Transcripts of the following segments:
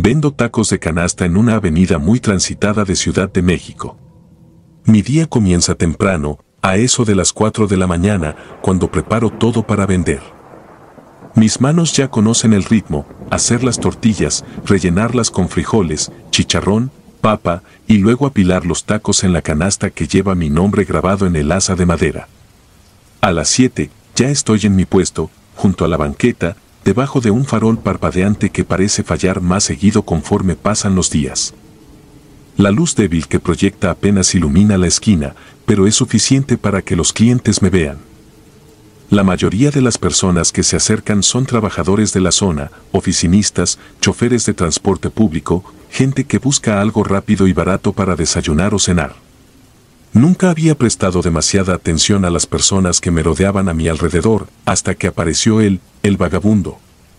Vendo tacos de canasta en una avenida muy transitada de Ciudad de México. Mi día comienza temprano, a eso de las 4 de la mañana, cuando preparo todo para vender. Mis manos ya conocen el ritmo: hacer las tortillas, rellenarlas con frijoles, chicharrón, papa, y luego apilar los tacos en la canasta que lleva mi nombre grabado en el asa de madera. A las 7, ya estoy en mi puesto, junto a la banqueta, debajo de un farol parpadeante que parece fallar más seguido conforme pasan los días. La luz débil que proyecta apenas ilumina la esquina, pero es suficiente para que los clientes me vean. La mayoría de las personas que se acercan son trabajadores de la zona, oficinistas, choferes de transporte público, gente que busca algo rápido y barato para desayunar o cenar. Nunca había prestado demasiada atención a las personas que me rodeaban a mi alrededor, hasta que apareció él, el vagabundo.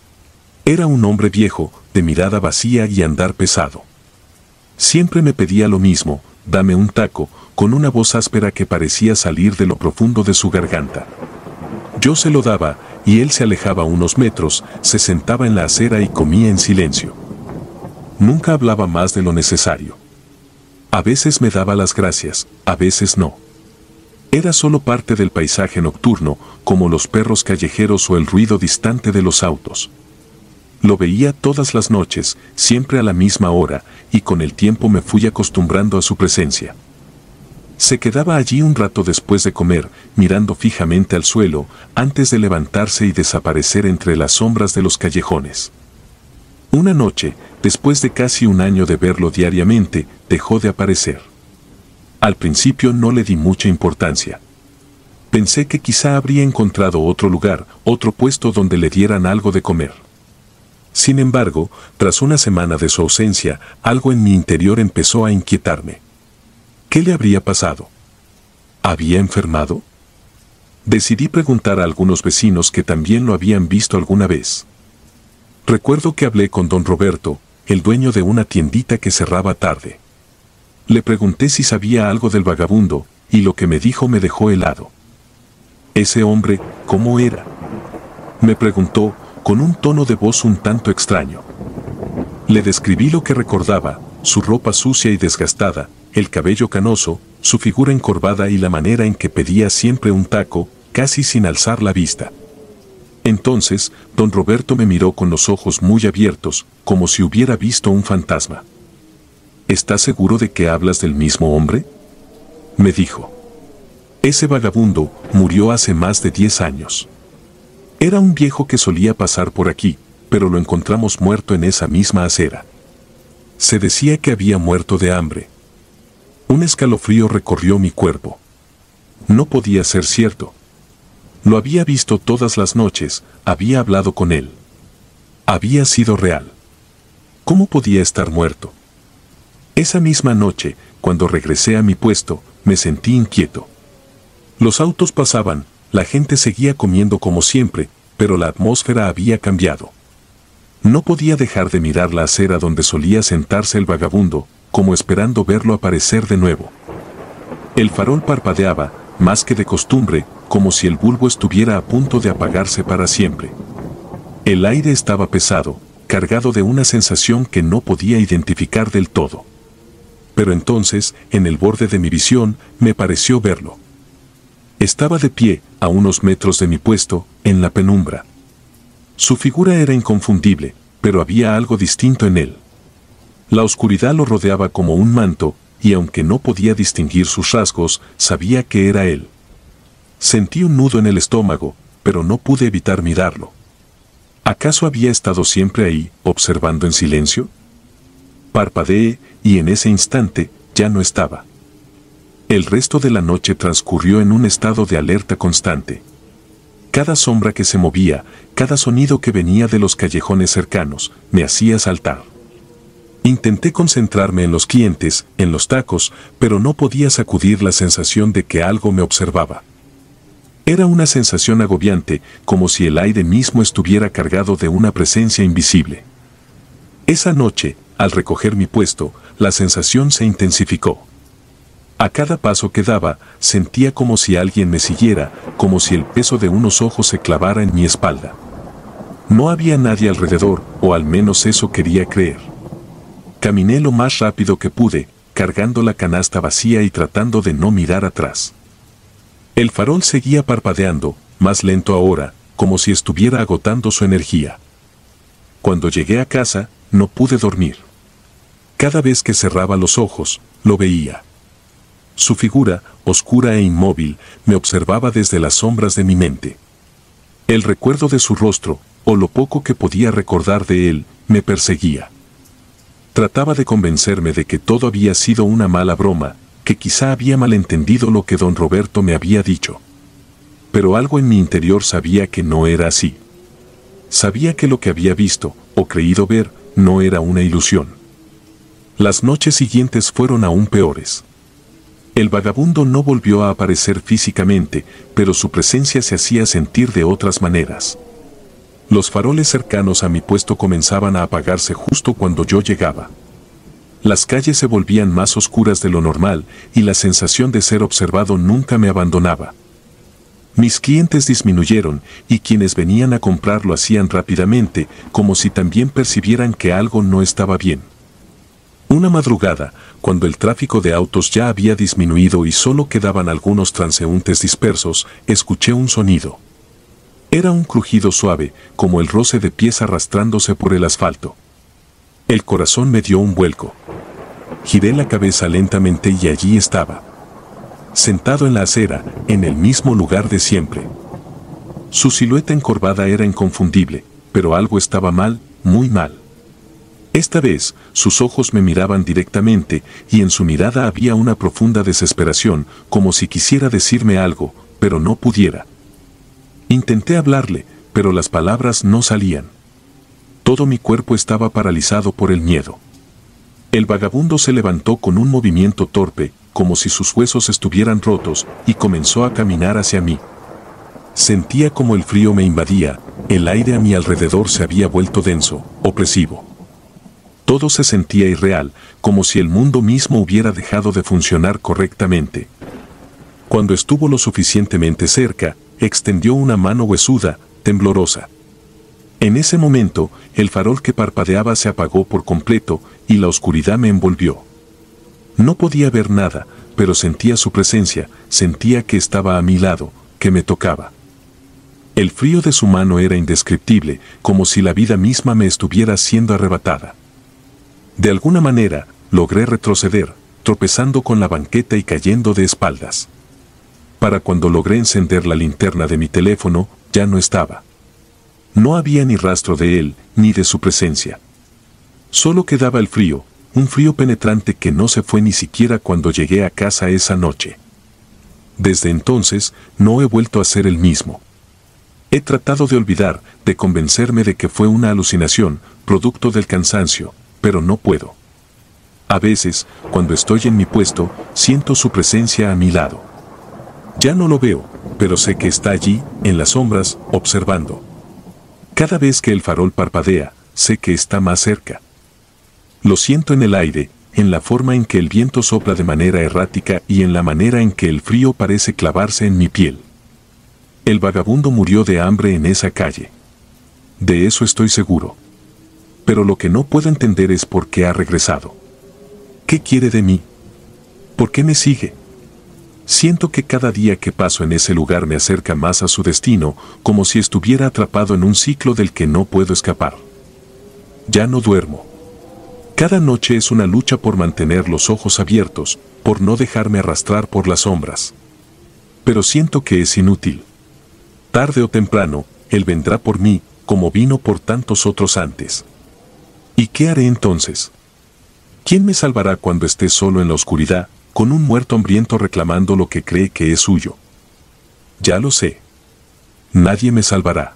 Era un hombre viejo, de mirada vacía y andar pesado. Siempre me pedía lo mismo: dame un taco, con una voz áspera que parecía salir de lo profundo de su garganta. Yo se lo daba, y él se alejaba unos metros, se sentaba en la acera y comía en silencio. Nunca hablaba más de lo necesario. A veces me daba las gracias, a veces no. Era solo parte del paisaje nocturno, como los perros callejeros o el ruido distante de los autos. Lo veía todas las noches, siempre a la misma hora, y con el tiempo me fui acostumbrando a su presencia. Se quedaba allí un rato después de comer, mirando fijamente al suelo, antes de levantarse y desaparecer entre las sombras de los callejones. Una noche, después de casi un año de verlo diariamente, dejó de aparecer. Al principio no le di mucha importancia. Pensé que quizá habría encontrado otro lugar, otro puesto donde le dieran algo de comer. Sin embargo, tras una semana de su ausencia, algo en mi interior empezó a inquietarme. ¿Qué le habría pasado? ¿Había enfermado? Decidí preguntar a algunos vecinos que también lo habían visto alguna vez. Recuerdo que hablé con don Roberto, el dueño de una tiendita que cerraba tarde. Le pregunté si sabía algo del vagabundo, y lo que me dijo me dejó helado. ¿Ese hombre, cómo era?, me preguntó, con un tono de voz un tanto extraño. Le describí lo que recordaba: su ropa sucia y desgastada, el cabello canoso, su figura encorvada y la manera en que pedía siempre un taco, casi sin alzar la vista. Entonces, don Roberto me miró con los ojos muy abiertos, como si hubiera visto un fantasma. ¿Estás seguro de que hablas del mismo hombre?, me dijo. Ese vagabundo murió hace más de 10 años. Era un viejo que solía pasar por aquí, pero lo encontramos muerto en esa misma acera. Se decía que había muerto de hambre. Un escalofrío recorrió mi cuerpo. No podía ser cierto. Lo había visto todas las noches, había hablado con él. Había sido real. ¿Cómo podía estar muerto? Esa misma noche, cuando regresé a mi puesto, me sentí inquieto. Los autos pasaban, la gente seguía comiendo como siempre, pero la atmósfera había cambiado. No podía dejar de mirar la acera donde solía sentarse el vagabundo, como esperando verlo aparecer de nuevo. El farol parpadeaba, más que de costumbre, como si el bulbo estuviera a punto de apagarse para siempre. El aire estaba pesado, cargado de una sensación que no podía identificar del todo. Pero entonces, en el borde de mi visión, me pareció verlo. Estaba de pie, a unos metros de mi puesto, en la penumbra. Su figura era inconfundible, pero había algo distinto en él. La oscuridad lo rodeaba como un manto, y aunque no podía distinguir sus rasgos, sabía que era él. Sentí un nudo en el estómago, pero no pude evitar mirarlo. ¿Acaso había estado siempre ahí, observando en silencio? Parpadeé, y en ese instante, ya no estaba. El resto de la noche transcurrió en un estado de alerta constante. Cada sombra que se movía, cada sonido que venía de los callejones cercanos, me hacía saltar. Intenté concentrarme en los clientes, en los tacos, pero no podía sacudir la sensación de que algo me observaba. Era una sensación agobiante, como si el aire mismo estuviera cargado de una presencia invisible. Esa noche, al recoger mi puesto, la sensación se intensificó. A cada paso que daba, sentía como si alguien me siguiera, como si el peso de unos ojos se clavara en mi espalda. No había nadie alrededor, o al menos eso quería creer. Caminé lo más rápido que pude, cargando la canasta vacía y tratando de no mirar atrás. El farol seguía parpadeando, más lento ahora, como si estuviera agotando su energía. Cuando llegué a casa, no pude dormir. Cada vez que cerraba los ojos, lo veía. Su figura, oscura e inmóvil, me observaba desde las sombras de mi mente. El recuerdo de su rostro, o lo poco que podía recordar de él, me perseguía. Trataba de convencerme de que todo había sido una mala broma, que quizá había malentendido lo que don Roberto me había dicho. Pero algo en mi interior sabía que no era así. Sabía que lo que había visto, o creído ver, no era una ilusión. Las noches siguientes fueron aún peores. El vagabundo no volvió a aparecer físicamente, pero su presencia se hacía sentir de otras maneras. Los faroles cercanos a mi puesto comenzaban a apagarse justo cuando yo llegaba. Las calles se volvían más oscuras de lo normal y la sensación de ser observado nunca me abandonaba. Mis clientes disminuyeron y quienes venían a comprar lo hacían rápidamente, como si también percibieran que algo no estaba bien. Una madrugada, cuando el tráfico de autos ya había disminuido y solo quedaban algunos transeúntes dispersos, escuché un sonido. Era un crujido suave, como el roce de pies arrastrándose por el asfalto. El corazón me dio un vuelco. Giré la cabeza lentamente y allí estaba. Sentado en la acera, en el mismo lugar de siempre. Su silueta encorvada era inconfundible, pero algo estaba mal, muy mal. Esta vez, sus ojos me miraban directamente, y en su mirada había una profunda desesperación, como si quisiera decirme algo, pero no pudiera. Intenté hablarle, pero las palabras no salían. Todo mi cuerpo estaba paralizado por el miedo. El vagabundo se levantó con un movimiento torpe, como si sus huesos estuvieran rotos, y comenzó a caminar hacia mí. Sentía como el frío me invadía, el aire a mi alrededor se había vuelto denso, opresivo. Todo se sentía irreal, como si el mundo mismo hubiera dejado de funcionar correctamente. Cuando estuvo lo suficientemente cerca, extendió una mano huesuda, temblorosa. En ese momento, el farol que parpadeaba se apagó por completo y la oscuridad me envolvió. No podía ver nada, pero sentía su presencia, sentía que estaba a mi lado, que me tocaba. El frío de su mano era indescriptible, como si la vida misma me estuviera siendo arrebatada. De alguna manera, logré retroceder, tropezando con la banqueta y cayendo de espaldas. Para cuando logré encender la linterna de mi teléfono, ya no estaba. No había ni rastro de él, ni de su presencia. Solo quedaba el frío, un frío penetrante que no se fue ni siquiera cuando llegué a casa esa noche. Desde entonces, no he vuelto a ser el mismo. He tratado de olvidar, de convencerme de que fue una alucinación, producto del cansancio, pero no puedo. A veces, cuando estoy en mi puesto, siento su presencia a mi lado. Ya no lo veo, pero sé que está allí, en las sombras, observando. Cada vez que el farol parpadea, sé que está más cerca. Lo siento en el aire, en la forma en que el viento sopla de manera errática y en la manera en que el frío parece clavarse en mi piel. El vagabundo murió de hambre en esa calle. De eso estoy seguro. Pero lo que no puedo entender es por qué ha regresado. ¿Qué quiere de mí? ¿Por qué me sigue? Siento que cada día que paso en ese lugar me acerca más a su destino, como si estuviera atrapado en un ciclo del que no puedo escapar. Ya no duermo. Cada noche es una lucha por mantener los ojos abiertos, por no dejarme arrastrar por las sombras. Pero siento que es inútil. Tarde o temprano, él vendrá por mí, como vino por tantos otros antes. ¿Y qué haré entonces? ¿Quién me salvará cuando esté solo en la oscuridad, con un muerto hambriento reclamando lo que cree que es suyo? Ya lo sé. Nadie me salvará.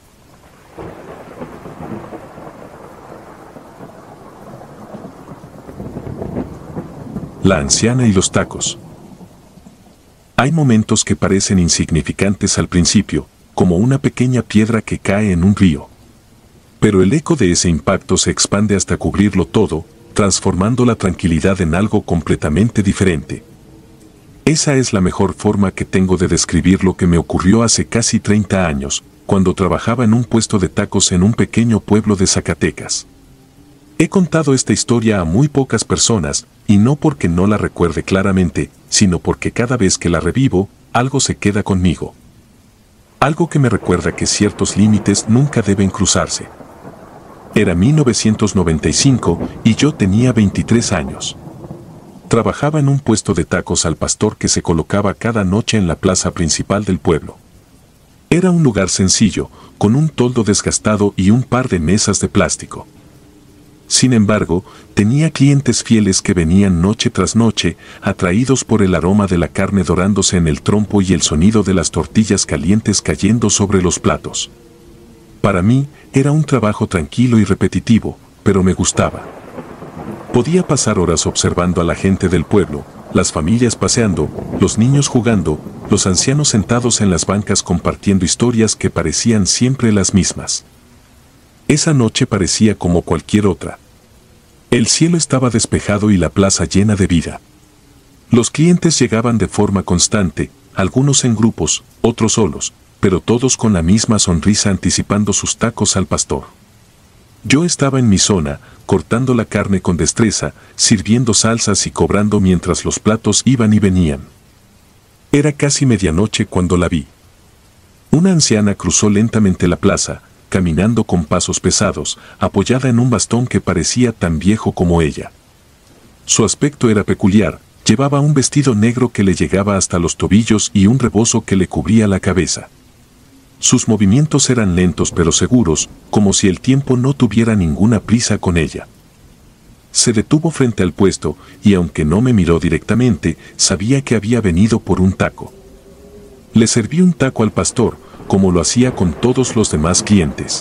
La anciana y los tacos. Hay momentos que parecen insignificantes al principio, como una pequeña piedra que cae en un río. Pero el eco de ese impacto se expande hasta cubrirlo todo, transformando la tranquilidad en algo completamente diferente. Esa es la mejor forma que tengo de describir lo que me ocurrió hace casi 30 años, cuando trabajaba en un puesto de tacos en un pequeño pueblo de Zacatecas. He contado esta historia a muy pocas personas, y no porque no la recuerde claramente, sino porque cada vez que la revivo, algo se queda conmigo. Algo que me recuerda que ciertos límites nunca deben cruzarse. Era 1995 y yo tenía 23 años. Trabajaba en un puesto de tacos al pastor que se colocaba cada noche en la plaza principal del pueblo. Era un lugar sencillo, con un toldo desgastado y un par de mesas de plástico. Sin embargo, tenía clientes fieles que venían noche tras noche, atraídos por el aroma de la carne dorándose en el trompo y el sonido de las tortillas calientes cayendo sobre los platos. Para mí, era un trabajo tranquilo y repetitivo, pero me gustaba. Podía pasar horas observando a la gente del pueblo, las familias paseando, los niños jugando, los ancianos sentados en las bancas compartiendo historias que parecían siempre las mismas. Esa noche parecía como cualquier otra. El cielo estaba despejado y la plaza llena de vida. Los clientes llegaban de forma constante, algunos en grupos, otros solos, pero todos con la misma sonrisa anticipando sus tacos al pastor. Yo estaba en mi zona, cortando la carne con destreza, sirviendo salsas y cobrando mientras los platos iban y venían. Era casi medianoche cuando la vi. Una anciana cruzó lentamente la plaza, caminando con pasos pesados, apoyada en un bastón que parecía tan viejo como ella. Su aspecto era peculiar, llevaba un vestido negro que le llegaba hasta los tobillos y un rebozo que le cubría la cabeza. Sus movimientos eran lentos pero seguros, como si el tiempo no tuviera ninguna prisa con ella. Se detuvo frente al puesto, y aunque no me miró directamente, sabía que había venido por un taco. Le serví un taco al pastor, como lo hacía con todos los demás clientes.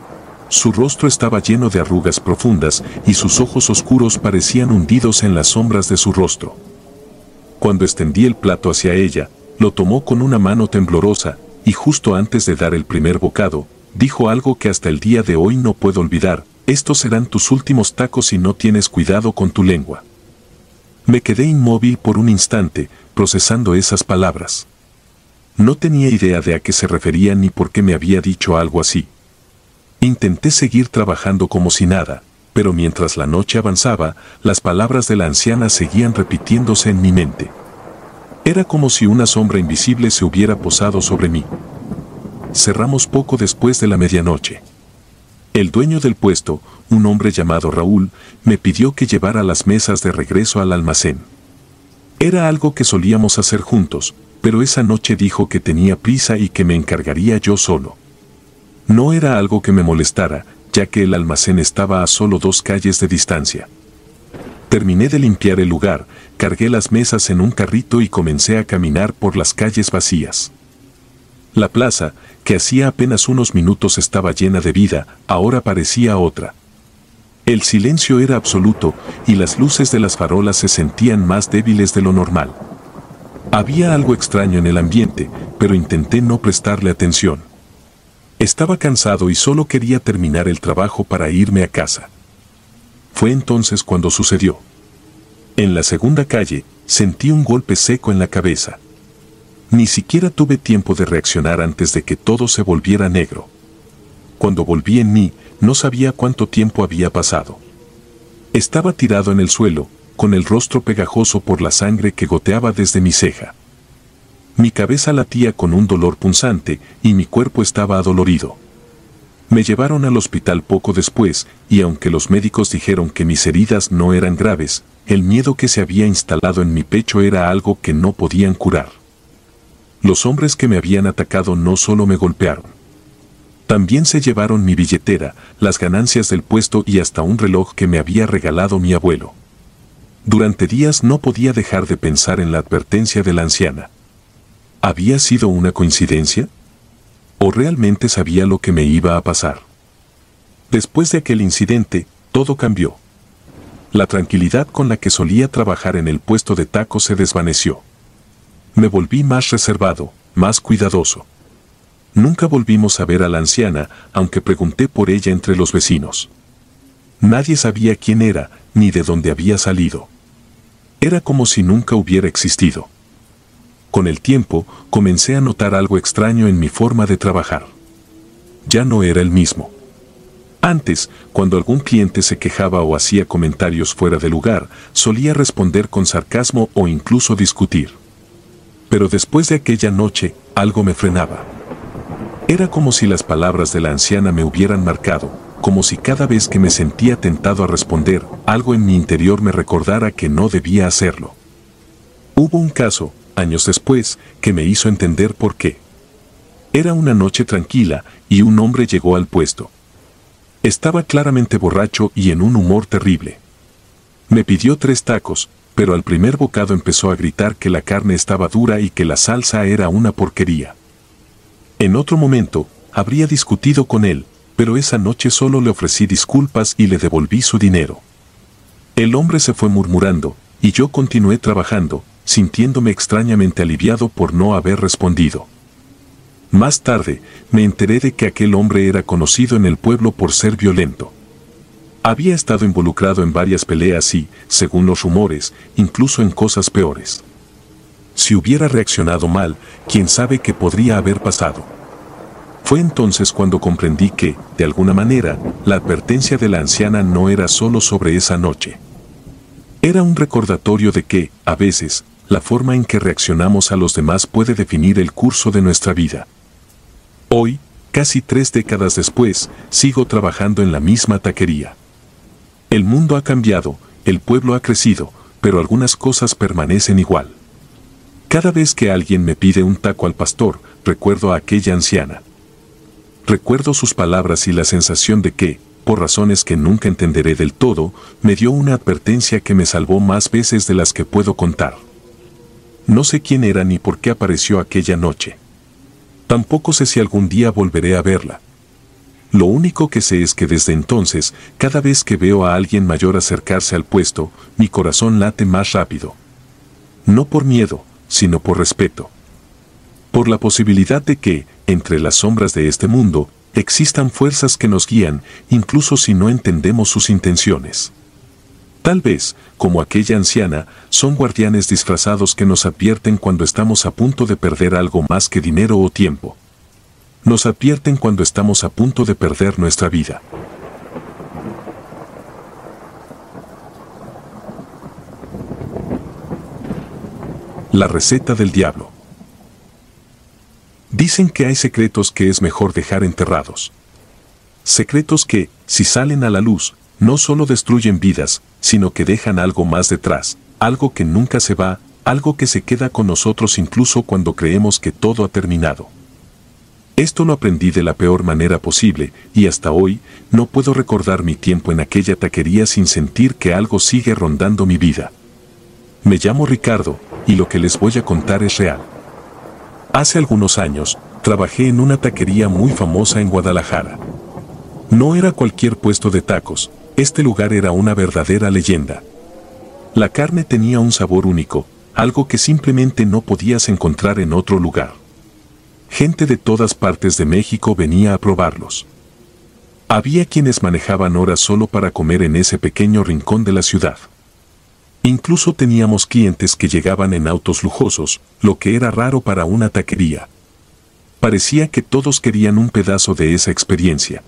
Su rostro estaba lleno de arrugas profundas y sus ojos oscuros parecían hundidos en las sombras de su rostro. Cuando extendí el plato hacia ella, lo tomó con una mano temblorosa, y justo antes de dar el primer bocado, dijo algo que hasta el día de hoy no puedo olvidar: estos serán tus últimos tacos si no tienes cuidado con tu lengua. Me quedé inmóvil por un instante, procesando esas palabras. No tenía idea de a qué se refería ni por qué me había dicho algo así. Intenté seguir trabajando como si nada, pero mientras la noche avanzaba, las palabras de la anciana seguían repitiéndose en mi mente. Era como si una sombra invisible se hubiera posado sobre mí. Cerramos poco después de la medianoche. El dueño del puesto, un hombre llamado Raúl, me pidió que llevara las mesas de regreso al almacén. Era algo que solíamos hacer juntos, pero esa noche dijo que tenía prisa y que me encargaría yo solo. No era algo que me molestara, ya que el almacén estaba a solo 2 calles de distancia. Terminé de limpiar el lugar, cargué las mesas en un carrito y comencé a caminar por las calles vacías. La plaza, que hacía apenas unos minutos estaba llena de vida, ahora parecía otra. El silencio era absoluto y las luces de las farolas se sentían más débiles de lo normal. Había algo extraño en el ambiente, pero intenté no prestarle atención. Estaba cansado y solo quería terminar el trabajo para irme a casa. Fue entonces cuando sucedió. En la segunda calle, sentí un golpe seco en la cabeza. Ni siquiera tuve tiempo de reaccionar antes de que todo se volviera negro. Cuando volví en mí, no sabía cuánto tiempo había pasado. Estaba tirado en el suelo, con el rostro pegajoso por la sangre que goteaba desde mi ceja. Mi cabeza latía con un dolor punzante y mi cuerpo estaba adolorido. Me llevaron al hospital poco después, y aunque los médicos dijeron que mis heridas no eran graves, el miedo que se había instalado en mi pecho era algo que no podían curar. Los hombres que me habían atacado no solo me golpearon. También se llevaron mi billetera, las ganancias del puesto y hasta un reloj que me había regalado mi abuelo. Durante días no podía dejar de pensar en la advertencia de la anciana. ¿Había sido una coincidencia? ¿O realmente sabía lo que me iba a pasar? Después de aquel incidente, todo cambió. La tranquilidad con la que solía trabajar en el puesto de tacos se desvaneció. Me volví más reservado, más cuidadoso. Nunca volvimos a ver a la anciana, aunque pregunté por ella entre los vecinos. Nadie sabía quién era, ni de dónde había salido. Era como si nunca hubiera existido. Con el tiempo, comencé a notar algo extraño en mi forma de trabajar. Ya no era el mismo. Antes, cuando algún cliente se quejaba o hacía comentarios fuera de lugar, solía responder con sarcasmo o incluso discutir. Pero después de aquella noche, algo me frenaba. Era como si las palabras de la anciana me hubieran marcado, como si cada vez que me sentía tentado a responder, algo en mi interior me recordara que no debía hacerlo. Hubo un caso, años después, que me hizo entender por qué. Era una noche tranquila y un hombre llegó al puesto. Estaba claramente borracho y en un humor terrible. Me pidió 3 tacos, pero al primer bocado empezó a gritar que la carne estaba dura y que la salsa era una porquería. En otro momento, habría discutido con él, pero esa noche solo le ofrecí disculpas y le devolví su dinero. El hombre se fue murmurando, y yo continué trabajando, sintiéndome extrañamente aliviado por no haber respondido. Más tarde, me enteré de que aquel hombre era conocido en el pueblo por ser violento. Había estado involucrado en varias peleas y, según los rumores, incluso en cosas peores. Si hubiera reaccionado mal, quién sabe qué podría haber pasado. Fue entonces cuando comprendí que, de alguna manera, la advertencia de la anciana no era solo sobre esa noche. Era un recordatorio de que, a veces, la forma en que reaccionamos a los demás puede definir el curso de nuestra vida. Hoy, casi 3 décadas después, sigo trabajando en la misma taquería. El mundo ha cambiado, el pueblo ha crecido, pero algunas cosas permanecen igual. Cada vez que alguien me pide un taco al pastor, recuerdo a aquella anciana. Recuerdo sus palabras y la sensación de que, por razones que nunca entenderé del todo, me dio una advertencia que me salvó más veces de las que puedo contar. No sé quién era ni por qué apareció aquella noche. Tampoco sé si algún día volveré a verla. Lo único que sé es que desde entonces, cada vez que veo a alguien mayor acercarse al puesto, mi corazón late más rápido. No por miedo, sino por respeto. Por la posibilidad de que, entre las sombras de este mundo, existan fuerzas que nos guían, incluso si no entendemos sus intenciones. Tal vez, como aquella anciana, son guardianes disfrazados que nos advierten cuando estamos a punto de perder algo más que dinero o tiempo. Nos advierten cuando estamos a punto de perder nuestra vida. La receta del diablo. Dicen que hay secretos que es mejor dejar enterrados. Secretos que, si salen a la luz, no solo destruyen vidas, sino que dejan algo más detrás, algo que nunca se va, algo que se queda con nosotros incluso cuando creemos que todo ha terminado. Esto lo aprendí de la peor manera posible, y hasta hoy, no puedo recordar mi tiempo en aquella taquería sin sentir que algo sigue rondando mi vida. Me llamo Ricardo, y lo que les voy a contar es real. Hace algunos años, trabajé en una taquería muy famosa en Guadalajara. No era cualquier puesto de tacos, este lugar era una verdadera leyenda. La carne tenía un sabor único, algo que simplemente no podías encontrar en otro lugar. Gente de todas partes de México venía a probarlos. Había quienes manejaban horas solo para comer en ese pequeño rincón de la ciudad. Incluso teníamos clientes que llegaban en autos lujosos, lo que era raro para una taquería. Parecía que todos querían un pedazo de esa experiencia.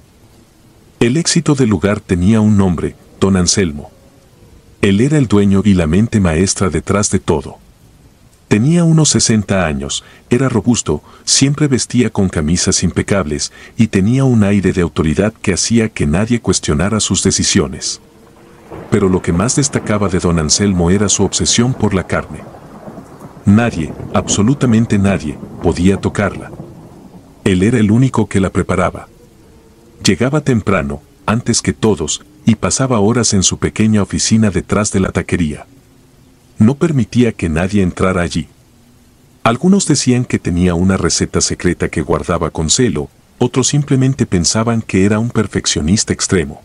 El éxito del lugar tenía un nombre, Don Anselmo. Él era el dueño y la mente maestra detrás de todo. Tenía unos 60 años, era robusto, siempre vestía con camisas impecables y tenía un aire de autoridad que hacía que nadie cuestionara sus decisiones. Pero lo que más destacaba de Don Anselmo era su obsesión por la carne. Nadie, absolutamente nadie, podía tocarla. Él era el único que la preparaba. Llegaba temprano, antes que todos, y pasaba horas en su pequeña oficina detrás de la taquería. No permitía que nadie entrara allí. Algunos decían que tenía una receta secreta que guardaba con celo, otros simplemente pensaban que era un perfeccionista extremo.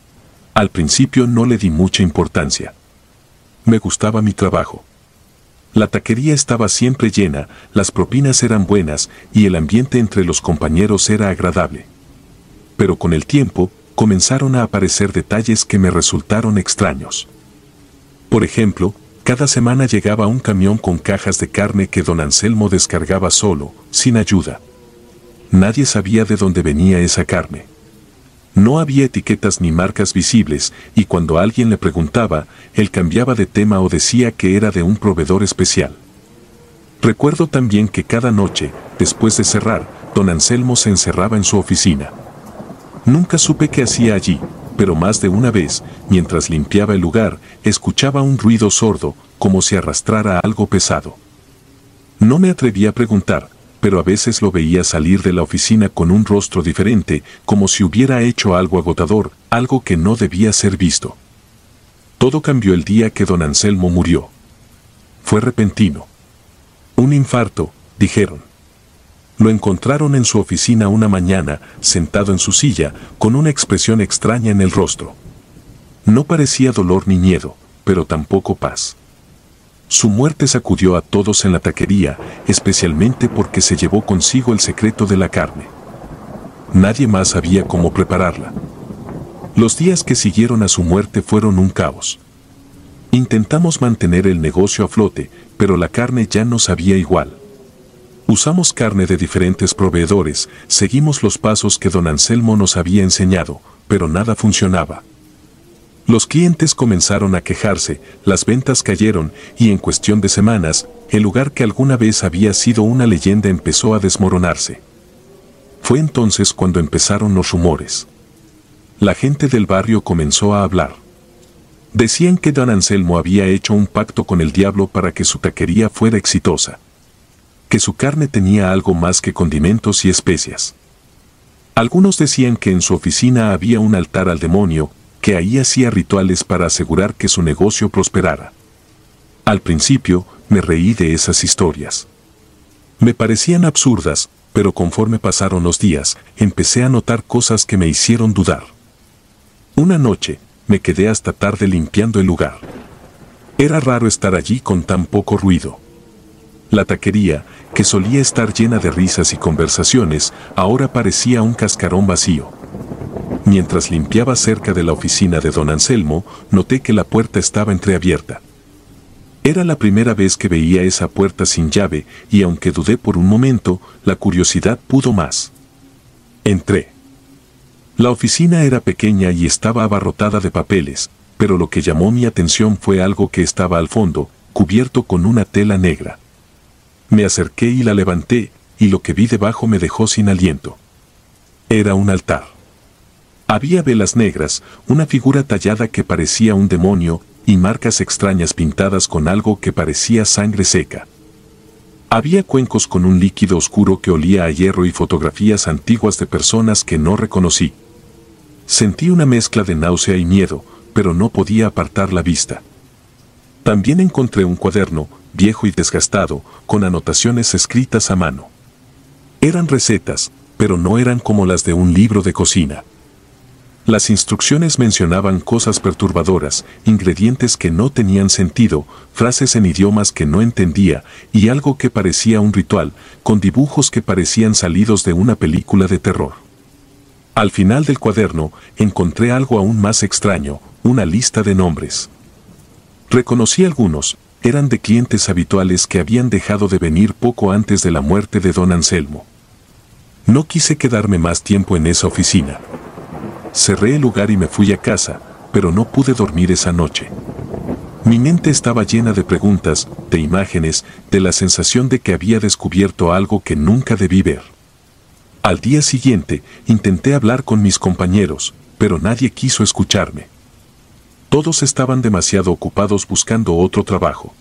Al principio no le di mucha importancia. Me gustaba mi trabajo. La taquería estaba siempre llena, las propinas eran buenas y el ambiente entre los compañeros era agradable. Pero con el tiempo, comenzaron a aparecer detalles que me resultaron extraños. Por ejemplo, cada semana llegaba un camión con cajas de carne que Don Anselmo descargaba solo, sin ayuda. Nadie sabía de dónde venía esa carne. No había etiquetas ni marcas visibles, y cuando alguien le preguntaba, él cambiaba de tema o decía que era de un proveedor especial. Recuerdo también que cada noche, después de cerrar, don Anselmo se encerraba en su oficina. Nunca supe qué hacía allí, pero más de una vez, mientras limpiaba el lugar, escuchaba un ruido sordo, como si arrastrara algo pesado. No me atreví a preguntar, pero a veces lo veía salir de la oficina con un rostro diferente, como si hubiera hecho algo agotador, algo que no debía ser visto. Todo cambió el día que don Anselmo murió. Fue repentino. Un infarto, dijeron. Lo encontraron en su oficina una mañana, sentado en su silla, con una expresión extraña en el rostro. No parecía dolor ni miedo, pero tampoco paz. Su muerte sacudió a todos en la taquería, especialmente porque se llevó consigo el secreto de la carne. Nadie más sabía cómo prepararla. Los días que siguieron a su muerte fueron un caos. Intentamos mantener el negocio a flote, pero la carne ya no sabía igual. Usamos carne de diferentes proveedores, seguimos los pasos que don Anselmo nos había enseñado, pero nada funcionaba. Los clientes comenzaron a quejarse, las ventas cayeron y en cuestión de semanas, el lugar que alguna vez había sido una leyenda empezó a desmoronarse. Fue entonces cuando empezaron los rumores. La gente del barrio comenzó a hablar. Decían que don Anselmo había hecho un pacto con el diablo para que su taquería fuera exitosa. Que su carne tenía algo más que condimentos y especias. Algunos decían que en su oficina había un altar al demonio, que ahí hacía rituales para asegurar que su negocio prosperara. Al principio, me reí de esas historias. Me parecían absurdas, pero conforme pasaron los días, empecé a notar cosas que me hicieron dudar. Una noche, me quedé hasta tarde limpiando el lugar. Era raro estar allí con tan poco ruido. La taquería, que solía estar llena de risas y conversaciones, ahora parecía un cascarón vacío. Mientras limpiaba cerca de la oficina de don Anselmo, noté que la puerta estaba entreabierta. Era la primera vez que veía esa puerta sin llave, y aunque dudé por un momento, la curiosidad pudo más. Entré. La oficina era pequeña y estaba abarrotada de papeles, pero lo que llamó mi atención fue algo que estaba al fondo, cubierto con una tela negra. Me acerqué y la levanté, y lo que vi debajo me dejó sin aliento. Era un altar. Había velas negras, una figura tallada que parecía un demonio, y marcas extrañas pintadas con algo que parecía sangre seca. Había cuencos con un líquido oscuro que olía a hierro y fotografías antiguas de personas que no reconocí. Sentí una mezcla de náusea y miedo, pero no podía apartar la vista. También encontré un cuaderno, viejo y desgastado, con anotaciones escritas a mano. Eran recetas, pero no eran como las de un libro de cocina. Las instrucciones mencionaban cosas perturbadoras, ingredientes que no tenían sentido, frases en idiomas que no entendía, y algo que parecía un ritual, con dibujos que parecían salidos de una película de terror. Al final del cuaderno, encontré algo aún más extraño, una lista de nombres. Reconocí algunos, eran de clientes habituales que habían dejado de venir poco antes de la muerte de don Anselmo. No quise quedarme más tiempo en esa oficina. Cerré el lugar y me fui a casa, pero no pude dormir esa noche. Mi mente estaba llena de preguntas, de imágenes, de la sensación de que había descubierto algo que nunca debí ver. Al día siguiente, intenté hablar con mis compañeros, pero nadie quiso escucharme. Todos estaban demasiado ocupados buscando otro trabajo.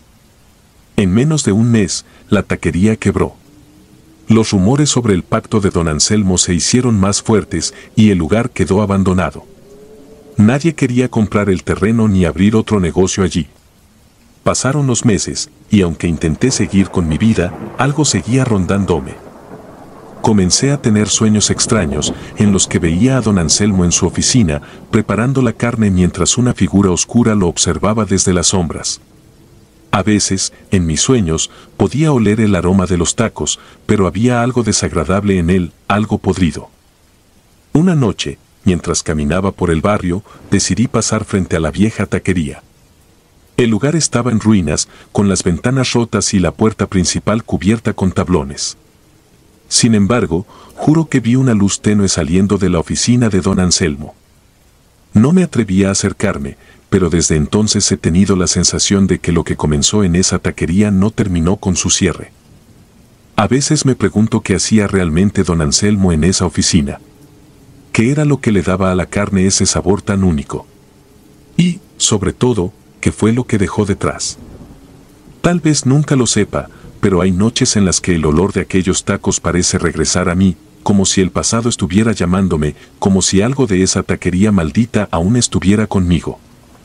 En menos de un mes, la taquería quebró. Los rumores sobre el pacto de don Anselmo se hicieron más fuertes y el lugar quedó abandonado. Nadie quería comprar el terreno ni abrir otro negocio allí. Pasaron los meses, y aunque intenté seguir con mi vida, algo seguía rondándome. Comencé a tener sueños extraños, en los que veía a don Anselmo en su oficina, preparando la carne mientras una figura oscura lo observaba desde las sombras. A veces, en mis sueños, podía oler el aroma de los tacos, pero había algo desagradable en él, algo podrido. Una noche, mientras caminaba por el barrio, decidí pasar frente a la vieja taquería. El lugar estaba en ruinas, con las ventanas rotas y la puerta principal cubierta con tablones. Sin embargo, juro que vi una luz tenue saliendo de la oficina de don Anselmo. No me atrevía a acercarme, pero desde entonces he tenido la sensación de que lo que comenzó en esa taquería no terminó con su cierre. A veces me pregunto qué hacía realmente don Anselmo en esa oficina. ¿Qué era lo que le daba a la carne ese sabor tan único? Y, sobre todo, ¿qué fue lo que dejó detrás? Tal vez nunca lo sepa, pero hay noches en las que el olor de aquellos tacos parece regresar a mí, como si el pasado estuviera llamándome, como si algo de esa taquería maldita aún estuviera conmigo.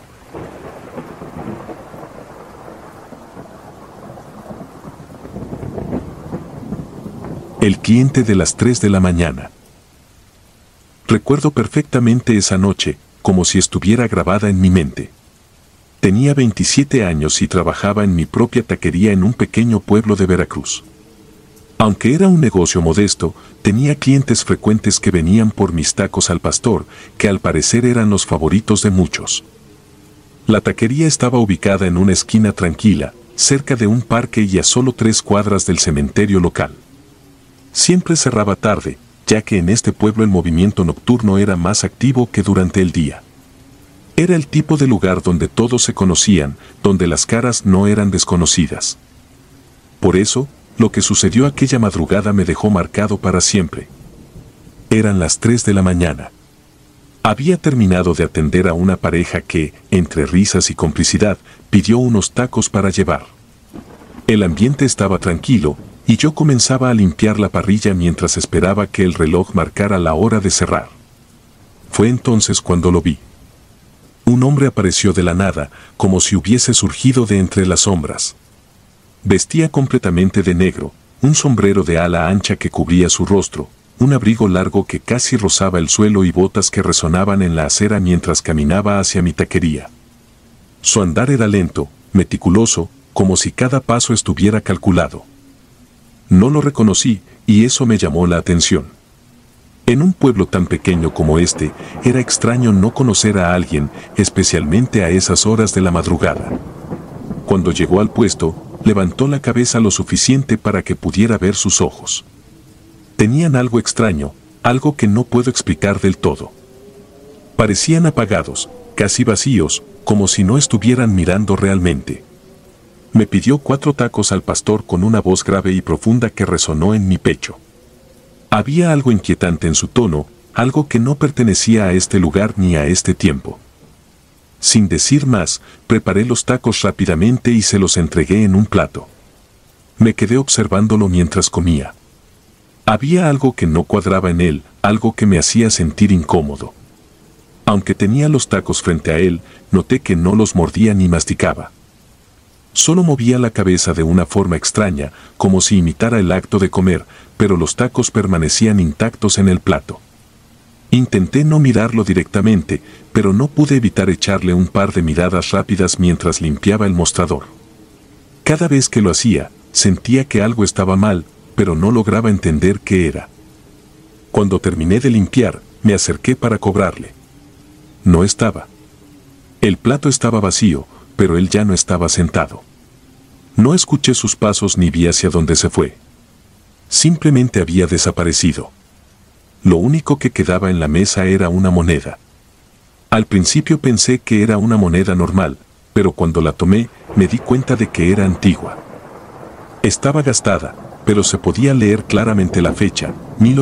El cliente de las 3 de la mañana. Recuerdo perfectamente esa noche, como si estuviera grabada en mi mente. Tenía 27 años y trabajaba en mi propia taquería en un pequeño pueblo de Veracruz. Aunque era un negocio modesto, tenía clientes frecuentes que venían por mis tacos al pastor, que al parecer eran los favoritos de muchos. La taquería estaba ubicada en una esquina tranquila, cerca de un parque y a solo 3 cuadras del cementerio local. Siempre cerraba tarde, ya que en este pueblo el movimiento nocturno era más activo que durante el día. Era el tipo de lugar donde todos se conocían, donde las caras no eran desconocidas. Por eso, lo que sucedió aquella madrugada me dejó marcado para siempre. Eran las 3 de la mañana. Había terminado de atender a una pareja que, entre risas y complicidad, pidió unos tacos para llevar. El ambiente estaba tranquilo, y yo comenzaba a limpiar la parrilla mientras esperaba que el reloj marcara la hora de cerrar. Fue entonces cuando lo vi. Un hombre apareció de la nada, como si hubiese surgido de entre las sombras. Vestía completamente de negro, un sombrero de ala ancha que cubría su rostro, un abrigo largo que casi rozaba el suelo y botas que resonaban en la acera mientras caminaba hacia mi taquería. Su andar era lento, meticuloso, como si cada paso estuviera calculado. No lo reconocí, y eso me llamó la atención. En un pueblo tan pequeño como este, era extraño no conocer a alguien, especialmente a esas horas de la madrugada. Cuando llegó al puesto, levantó la cabeza lo suficiente para que pudiera ver sus ojos. Tenían algo extraño, algo que no puedo explicar del todo. Parecían apagados, casi vacíos, como si no estuvieran mirando realmente. Me pidió 4 tacos al pastor con una voz grave y profunda que resonó en mi pecho. Había algo inquietante en su tono, algo que no pertenecía a este lugar ni a este tiempo. Sin decir más, preparé los tacos rápidamente y se los entregué en un plato. Me quedé observándolo mientras comía. Había algo que no cuadraba en él, algo que me hacía sentir incómodo. Aunque tenía los tacos frente a él, noté que no los mordía ni masticaba. Solo movía la cabeza de una forma extraña, como si imitara el acto de comer, pero los tacos permanecían intactos en el plato. Intenté no mirarlo directamente, pero no pude evitar echarle un par de miradas rápidas mientras limpiaba el mostrador. Cada vez que lo hacía, sentía que algo estaba mal, pero no lograba entender qué era. Cuando terminé de limpiar, me acerqué para cobrarle. No estaba. El plato estaba vacío, pero él ya no estaba sentado. No escuché sus pasos ni vi hacia dónde se fue. Simplemente había desaparecido. Lo único que quedaba en la mesa era una moneda. Al principio pensé que era una moneda normal, pero cuando la tomé, me di cuenta de que era antigua. Estaba gastada, pero se podía leer claramente la fecha,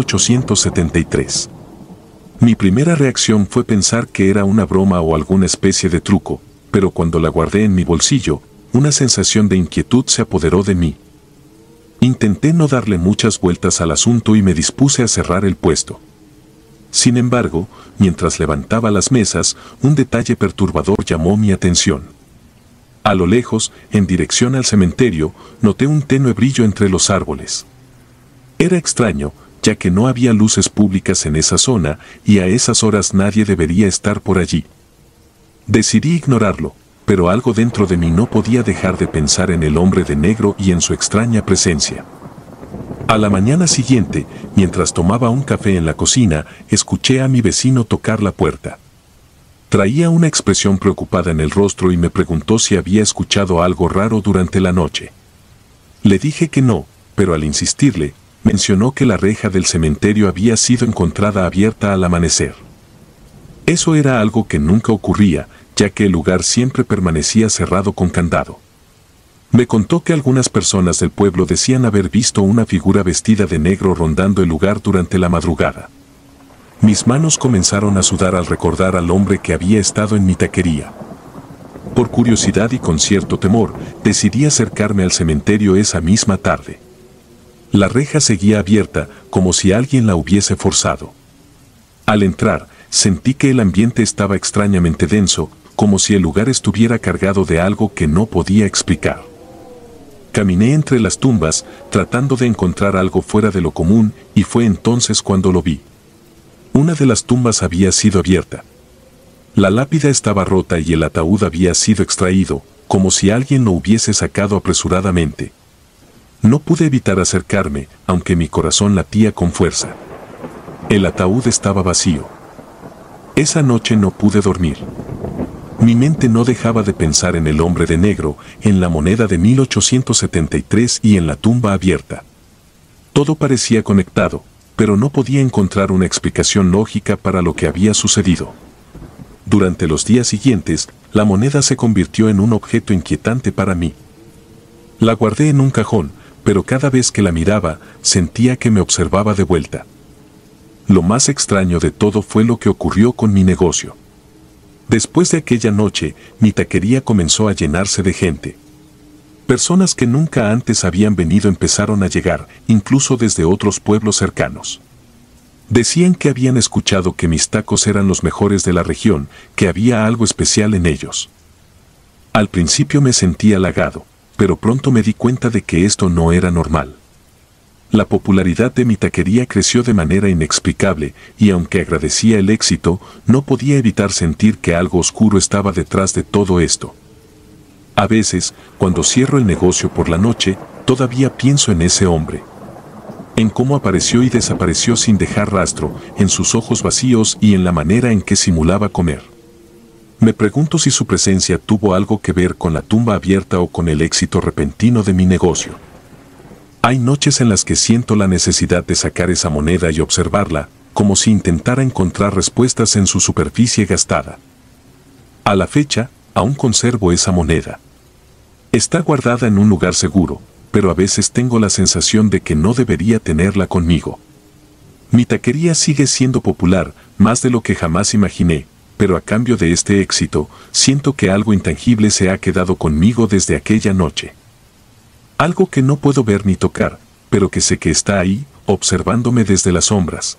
1873. Mi primera reacción fue pensar que era una broma o alguna especie de truco, pero cuando la guardé en mi bolsillo, una sensación de inquietud se apoderó de mí. Intenté no darle muchas vueltas al asunto y me dispuse a cerrar el puesto. Sin embargo, mientras levantaba las mesas, un detalle perturbador llamó mi atención. A lo lejos, en dirección al cementerio, noté un tenue brillo entre los árboles. Era extraño, ya que no había luces públicas en esa zona y a esas horas nadie debería estar por allí. Decidí ignorarlo, pero algo dentro de mí no podía dejar de pensar en el hombre de negro y en su extraña presencia. A la mañana siguiente, mientras tomaba un café en la cocina, escuché a mi vecino tocar la puerta. Traía una expresión preocupada en el rostro y me preguntó si había escuchado algo raro durante la noche. Le dije que no, pero al insistirle, Mencionó que la reja del cementerio había sido encontrada abierta al amanecer. Eso era algo que nunca ocurría, ya que el lugar siempre permanecía cerrado con candado. Me contó que algunas personas del pueblo decían haber visto una figura vestida de negro rondando el lugar durante la madrugada. Mis manos comenzaron a sudar al recordar al hombre que había estado en mi taquería. Por curiosidad y con cierto temor, decidí acercarme al cementerio esa misma tarde. La reja seguía abierta, como si alguien la hubiese forzado. Al entrar, sentí que el ambiente estaba extrañamente denso, como si el lugar estuviera cargado de algo que no podía explicar. Caminé entre las tumbas, tratando de encontrar algo fuera de lo común, y fue entonces cuando lo vi. Una de las tumbas había sido abierta. La lápida estaba rota y el ataúd había sido extraído, como si alguien lo hubiese sacado apresuradamente. No pude evitar acercarme, aunque mi corazón latía con fuerza. El ataúd estaba vacío. Esa noche no pude dormir. Mi mente no dejaba de pensar en el hombre de negro, en la moneda de 1873 y en la tumba abierta. Todo parecía conectado, pero no podía encontrar una explicación lógica para lo que había sucedido. Durante los días siguientes, la moneda se convirtió en un objeto inquietante para mí. La guardé en un cajón, pero cada vez que la miraba, sentía que me observaba de vuelta. Lo más extraño de todo fue lo que ocurrió con mi negocio. Después de aquella noche, mi taquería comenzó a llenarse de gente. Personas que nunca antes habían venido empezaron a llegar, incluso desde otros pueblos cercanos. Decían que habían escuchado que mis tacos eran los mejores de la región, que había algo especial en ellos. Al principio me sentí halagado, pero pronto me di cuenta de que esto no era normal. La popularidad de mi taquería creció de manera inexplicable, y aunque agradecía el éxito, no podía evitar sentir que algo oscuro estaba detrás de todo esto. A veces, cuando cierro el negocio por la noche, todavía pienso en ese hombre. En cómo apareció y desapareció sin dejar rastro, en sus ojos vacíos y en la manera en que simulaba comer. Me pregunto si su presencia tuvo algo que ver con la tumba abierta o con el éxito repentino de mi negocio. Hay noches en las que siento la necesidad de sacar esa moneda y observarla, como si intentara encontrar respuestas en su superficie gastada. A la fecha, aún conservo esa moneda. Está guardada en un lugar seguro, pero a veces tengo la sensación de que no debería tenerla conmigo. Mi taquería sigue siendo popular, más de lo que jamás imaginé, pero a cambio de este éxito, siento que algo intangible se ha quedado conmigo desde aquella noche. Algo que no puedo ver ni tocar, pero que sé que está ahí, observándome desde las sombras.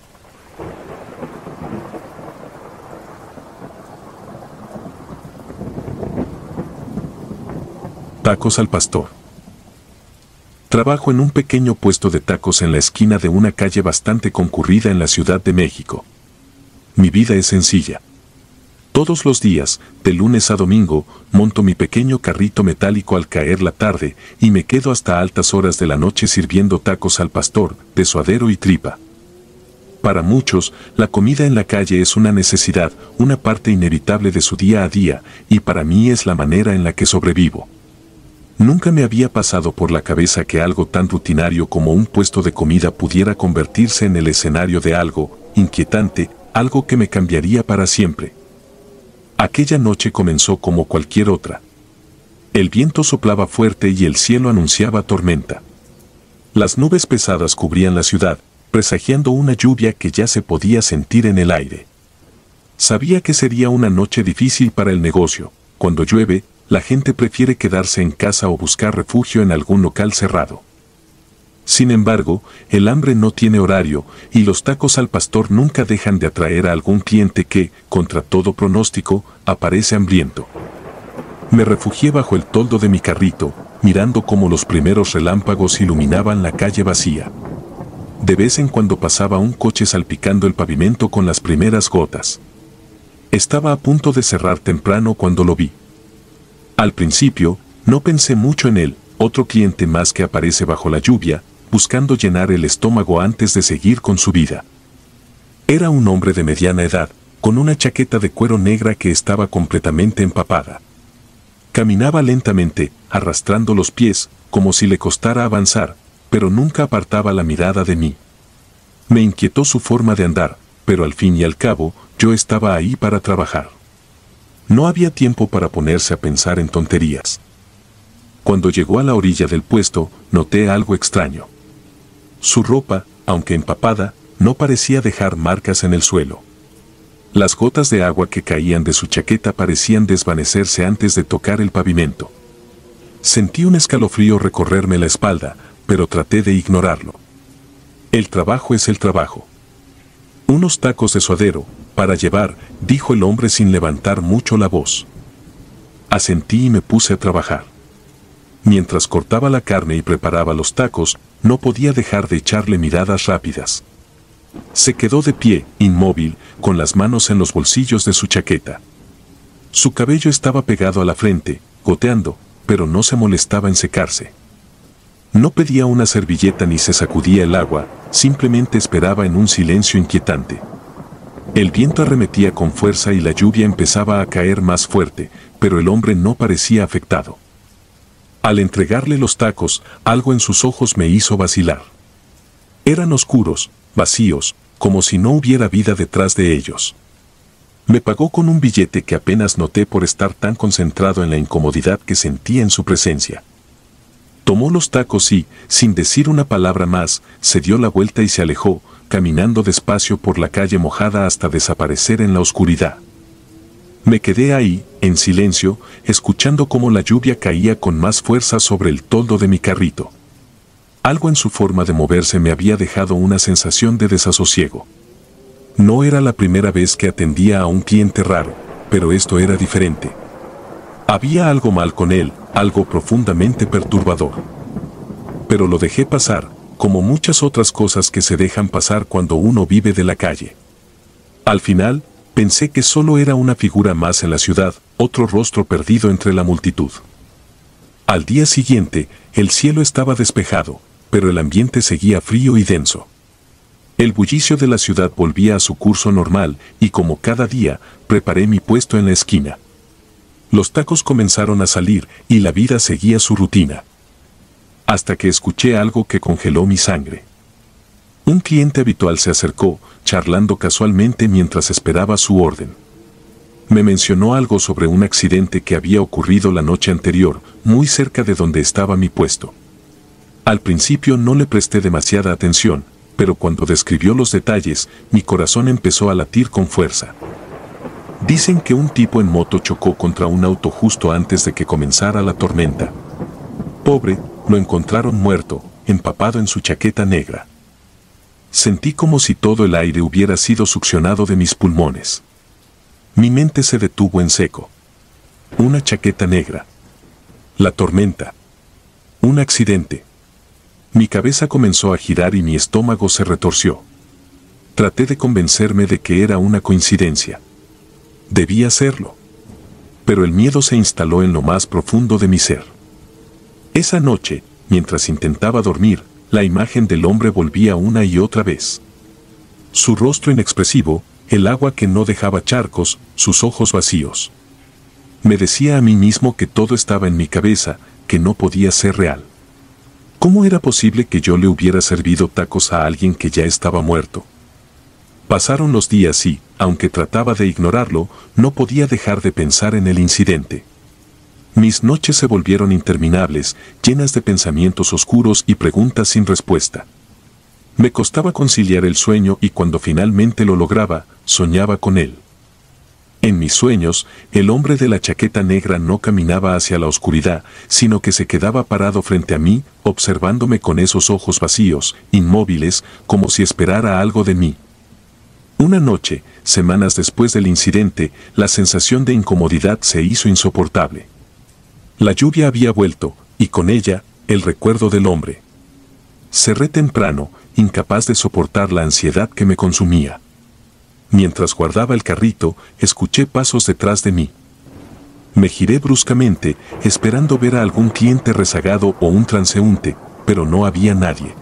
Tacos al pastor. Trabajo en un pequeño puesto de tacos en la esquina de una calle bastante concurrida en la Ciudad de México. Mi vida es sencilla. Todos los días, de lunes a domingo, monto mi pequeño carrito metálico al caer la tarde y me quedo hasta altas horas de la noche sirviendo tacos al pastor, de suadero y tripa. Para muchos, la comida en la calle es una necesidad, una parte inevitable de su día a día, y para mí es la manera en la que sobrevivo. Nunca me había pasado por la cabeza que algo tan rutinario como un puesto de comida pudiera convertirse en el escenario de algo inquietante, algo que me cambiaría para siempre. Aquella noche comenzó como cualquier otra. El viento soplaba fuerte y el cielo anunciaba tormenta. Las nubes pesadas cubrían la ciudad, presagiando una lluvia que ya se podía sentir en el aire. Sabía que sería una noche difícil para el negocio. Cuando llueve, la gente prefiere quedarse en casa o buscar refugio en algún local cerrado. Sin embargo, el hambre no tiene horario, y los tacos al pastor nunca dejan de atraer a algún cliente que, contra todo pronóstico, aparece hambriento. Me refugié bajo el toldo de mi carrito, mirando cómo los primeros relámpagos iluminaban la calle vacía. De vez en cuando pasaba un coche salpicando el pavimento con las primeras gotas. Estaba a punto de cerrar temprano cuando lo vi. Al principio, no pensé mucho en él, otro cliente más que aparece bajo la lluvia, buscando llenar el estómago antes de seguir con su vida. Era un hombre de mediana edad, con una chaqueta de cuero negra que estaba completamente empapada. Caminaba lentamente, arrastrando los pies, como si le costara avanzar, pero nunca apartaba la mirada de mí. Me inquietó su forma de andar, pero al fin y al cabo, yo estaba ahí para trabajar. No había tiempo para ponerse a pensar en tonterías. Cuando llegó a la orilla del puesto, noté algo extraño. Su ropa, aunque empapada, no parecía dejar marcas en el suelo. Las gotas de agua que caían de su chaqueta parecían desvanecerse antes de tocar el pavimento. Sentí un escalofrío recorrerme la espalda, pero traté de ignorarlo. El trabajo es el trabajo. Unos tacos de suadero, para llevar, dijo el hombre sin levantar mucho la voz. Asentí y me puse a trabajar. Mientras cortaba la carne y preparaba los tacos, no podía dejar de echarle miradas rápidas. Se quedó de pie, inmóvil, con las manos en los bolsillos de su chaqueta. Su cabello estaba pegado a la frente, goteando, pero no se molestaba en secarse. No pedía una servilleta ni se sacudía el agua, simplemente esperaba en un silencio inquietante. El viento arremetía con fuerza y la lluvia empezaba a caer más fuerte, pero el hombre no parecía afectado. Al entregarle los tacos, algo en sus ojos me hizo vacilar. Eran oscuros, vacíos, como si no hubiera vida detrás de ellos. Me pagó con un billete que apenas noté por estar tan concentrado en la incomodidad que sentía en su presencia. Tomó los tacos y, sin decir una palabra más, se dio la vuelta y se alejó, caminando despacio por la calle mojada hasta desaparecer en la oscuridad. Me quedé ahí, en silencio, escuchando cómo la lluvia caía con más fuerza sobre el toldo de mi carrito. Algo en su forma de moverse me había dejado una sensación de desasosiego. No era la primera vez que atendía a un cliente raro, pero esto era diferente. Había algo mal con él, algo profundamente perturbador. Pero lo dejé pasar, como muchas otras cosas que se dejan pasar cuando uno vive de la calle. Al final, pensé que solo era una figura más en la ciudad, otro rostro perdido entre la multitud. Al día siguiente, el cielo estaba despejado, pero el ambiente seguía frío y denso. El bullicio de la ciudad volvía a su curso normal y como cada día, preparé mi puesto en la esquina. Los tacos comenzaron a salir y la vida seguía su rutina. Hasta que escuché algo que congeló mi sangre. Un cliente habitual se acercó, charlando casualmente mientras esperaba su orden. Me mencionó algo sobre un accidente que había ocurrido la noche anterior, muy cerca de donde estaba mi puesto. Al principio no le presté demasiada atención, pero cuando describió los detalles, mi corazón empezó a latir con fuerza. Dicen que un tipo en moto chocó contra un auto justo antes de que comenzara la tormenta. Pobre, lo encontraron muerto, empapado en su chaqueta negra. Sentí como si todo el aire hubiera sido succionado de mis pulmones. Mi mente se detuvo en seco. Una chaqueta negra. La tormenta. Un accidente. Mi cabeza comenzó a girar y mi estómago se retorció. Traté de convencerme de que era una coincidencia. Debía serlo. Pero el miedo se instaló en lo más profundo de mi ser. Esa noche, mientras intentaba dormir, la imagen del hombre volvía una y otra vez. Su rostro inexpresivo, el agua que no dejaba charcos, sus ojos vacíos. Me decía a mí mismo que todo estaba en mi cabeza, que no podía ser real. ¿Cómo era posible que yo le hubiera servido tacos a alguien que ya estaba muerto? Pasaron los días y, aunque trataba de ignorarlo, no podía dejar de pensar en el incidente. Mis noches se volvieron interminables, llenas de pensamientos oscuros y preguntas sin respuesta. Me costaba conciliar el sueño y cuando finalmente lo lograba, soñaba con él. En mis sueños, el hombre de la chaqueta negra no caminaba hacia la oscuridad, sino que se quedaba parado frente a mí, observándome con esos ojos vacíos, inmóviles, como si esperara algo de mí. Una noche, semanas después del incidente, la sensación de incomodidad se hizo insoportable. La lluvia había vuelto, y con ella, el recuerdo del hombre. Cerré temprano, incapaz de soportar la ansiedad que me consumía. Mientras guardaba el carrito, escuché pasos detrás de mí. Me giré bruscamente, esperando ver a algún cliente rezagado o un transeúnte, pero no había nadie.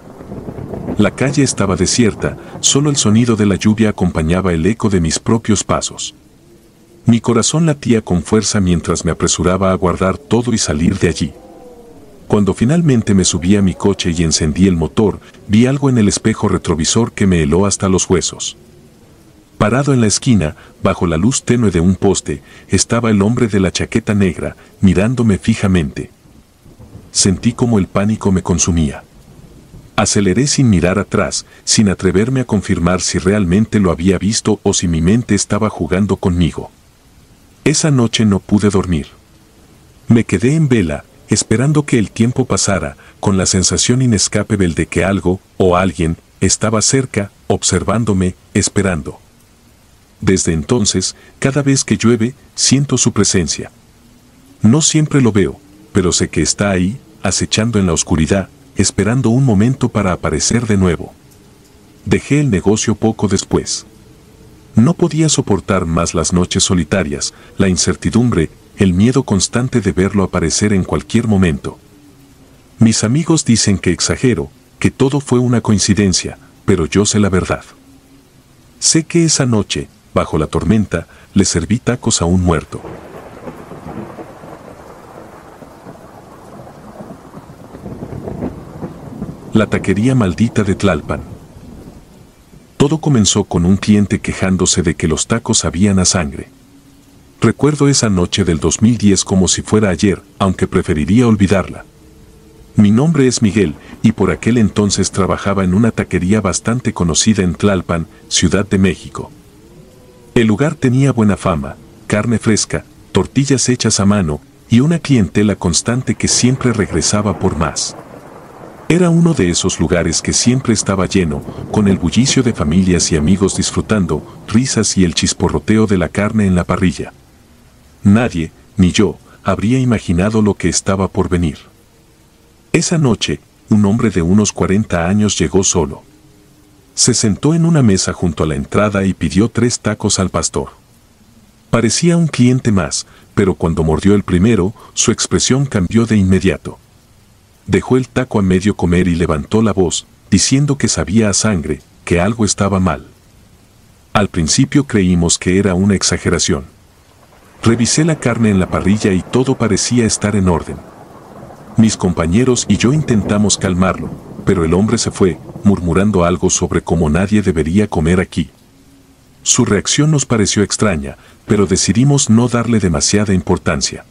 La calle estaba desierta, solo el sonido de la lluvia acompañaba el eco de mis propios pasos. Mi corazón latía con fuerza mientras me apresuraba a guardar todo y salir de allí. Cuando finalmente me subí a mi coche y encendí el motor, vi algo en el espejo retrovisor que me heló hasta los huesos. Parado en la esquina, bajo la luz tenue de un poste, estaba el hombre de la chaqueta negra, mirándome fijamente. Sentí como el pánico me consumía. Aceleré sin mirar atrás, sin atreverme a confirmar si realmente lo había visto o si mi mente estaba jugando conmigo. Esa noche no pude dormir. Me quedé en vela, esperando que el tiempo pasara, con la sensación inescapable de que algo, o alguien, estaba cerca, observándome, esperando. Desde entonces, cada vez que llueve, siento su presencia. No siempre lo veo, pero sé que está ahí, acechando en la oscuridad, esperando un momento para aparecer de nuevo. Dejé el negocio poco después. No podía soportar más las noches solitarias, la incertidumbre, el miedo constante de verlo aparecer en cualquier momento. Mis amigos dicen que exagero, que todo fue una coincidencia, pero yo sé la verdad. Sé que esa noche, bajo la tormenta, le serví tacos a un muerto. La taquería maldita de Tlalpan. Todo comenzó con un cliente quejándose de que los tacos sabían a sangre. Recuerdo esa noche del 2010 como si fuera ayer, aunque preferiría olvidarla. Mi nombre es Miguel, y por aquel entonces trabajaba en una taquería bastante conocida en Tlalpan, Ciudad de México. El lugar tenía buena fama, carne fresca, tortillas hechas a mano, y una clientela constante que siempre regresaba por más. Era uno de esos lugares que siempre estaba lleno, con el bullicio de familias y amigos disfrutando, risas y el chisporroteo de la carne en la parrilla. Nadie, ni yo, habría imaginado lo que estaba por venir. Esa noche, un hombre de unos 40 años llegó solo. Se sentó en una mesa junto a la entrada y pidió 3 tacos al pastor. Parecía un cliente más, pero cuando mordió el primero, su expresión cambió de inmediato. Dejó el taco a medio comer y levantó la voz, diciendo que sabía a sangre, que algo estaba mal. Al principio creímos que era una exageración. Revisé la carne en la parrilla y todo parecía estar en orden. Mis compañeros y yo intentamos calmarlo, pero el hombre se fue, murmurando algo sobre cómo nadie debería comer aquí. Su reacción nos pareció extraña, pero decidimos no darle demasiada importancia.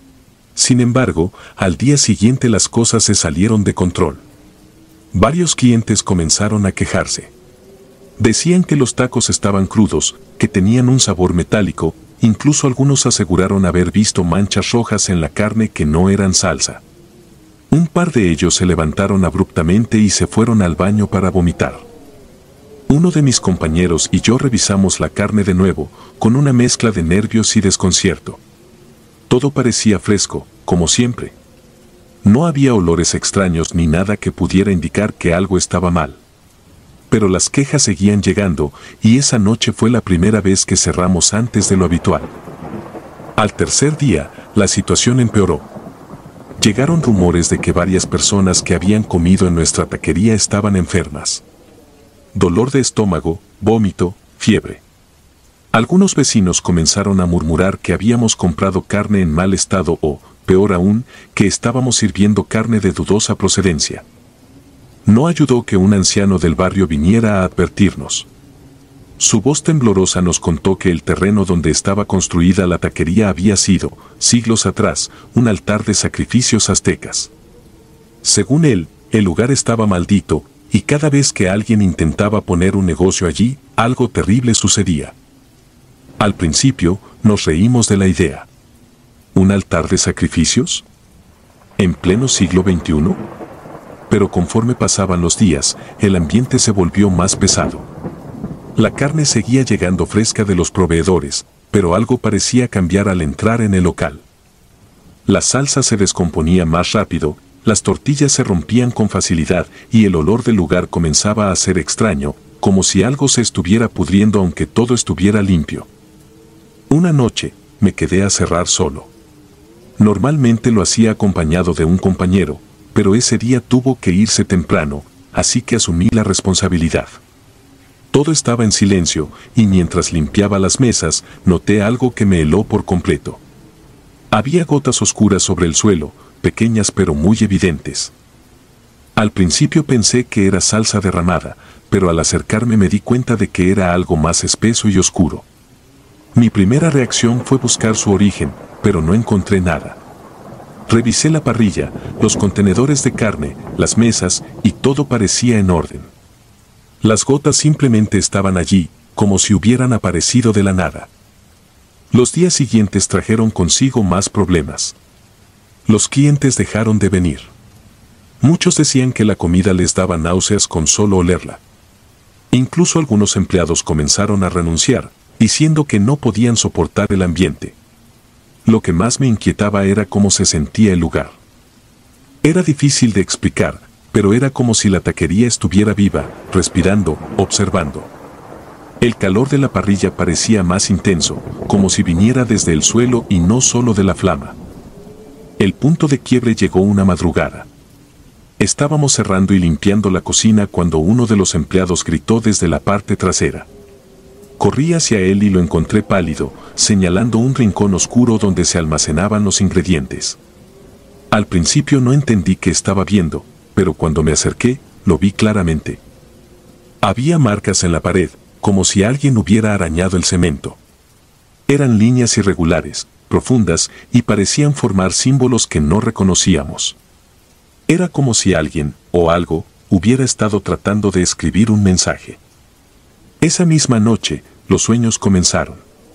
Sin embargo, al día siguiente las cosas se salieron de control. Varios clientes comenzaron a quejarse. Decían que los tacos estaban crudos, que tenían un sabor metálico, incluso algunos aseguraron haber visto manchas rojas en la carne que no eran salsa. Un par de ellos se levantaron abruptamente y se fueron al baño para vomitar. Uno de mis compañeros y yo revisamos la carne de nuevo, con una mezcla de nervios y desconcierto. Todo parecía fresco, como siempre. No había olores extraños ni nada que pudiera indicar que algo estaba mal. Pero las quejas seguían llegando, y esa noche fue la primera vez que cerramos antes de lo habitual. Al tercer día, la situación empeoró. Llegaron rumores de que varias personas que habían comido en nuestra taquería estaban enfermas. Dolor de estómago, vómito, fiebre. Algunos vecinos comenzaron a murmurar que habíamos comprado carne en mal estado o, peor aún, que estábamos sirviendo carne de dudosa procedencia. No ayudó que un anciano del barrio viniera a advertirnos. Su voz temblorosa nos contó que el terreno donde estaba construida la taquería había sido, siglos atrás, un altar de sacrificios aztecas. Según él, el lugar estaba maldito, y cada vez que alguien intentaba poner un negocio allí, algo terrible sucedía. Al principio, nos reímos de la idea. ¿Un altar de sacrificios? ¿En pleno siglo XXI? Pero conforme pasaban los días, el ambiente se volvió más pesado. La carne seguía llegando fresca de los proveedores, pero algo parecía cambiar al entrar en el local. La salsa se descomponía más rápido, las tortillas se rompían con facilidad y el olor del lugar comenzaba a ser extraño, como si algo se estuviera pudriendo aunque todo estuviera limpio. Una noche, me quedé a cerrar solo. Normalmente lo hacía acompañado de un compañero, pero ese día tuvo que irse temprano, así que asumí la responsabilidad. Todo estaba en silencio, y mientras limpiaba las mesas, noté algo que me heló por completo. Había gotas oscuras sobre el suelo, pequeñas pero muy evidentes. Al principio pensé que era salsa derramada, pero al acercarme me di cuenta de que era algo más espeso y oscuro. Mi primera reacción fue buscar su origen, pero no encontré nada. Revisé la parrilla, los contenedores de carne, las mesas, y todo parecía en orden. Las gotas simplemente estaban allí, como si hubieran aparecido de la nada. Los días siguientes trajeron consigo más problemas. Los clientes dejaron de venir. Muchos decían que la comida les daba náuseas con solo olerla. Incluso algunos empleados comenzaron a renunciar, diciendo que no podían soportar el ambiente. Lo que más me inquietaba era cómo se sentía el lugar. Era difícil de explicar, pero era como si la taquería estuviera viva, respirando, observando. El calor de la parrilla parecía más intenso, como si viniera desde el suelo y no solo de la flama. El punto de quiebre llegó una madrugada. Estábamos cerrando y limpiando la cocina cuando uno de los empleados gritó desde la parte trasera. Corrí hacia él y lo encontré pálido, señalando un rincón oscuro donde se almacenaban los ingredientes. Al principio no entendí qué estaba viendo, pero cuando me acerqué, lo vi claramente. Había marcas en la pared, como si alguien hubiera arañado el cemento. Eran líneas irregulares, profundas, y parecían formar símbolos que no reconocíamos. Era como si alguien, o algo, hubiera estado tratando de escribir un mensaje. Esa misma noche, los sueños comenzaron.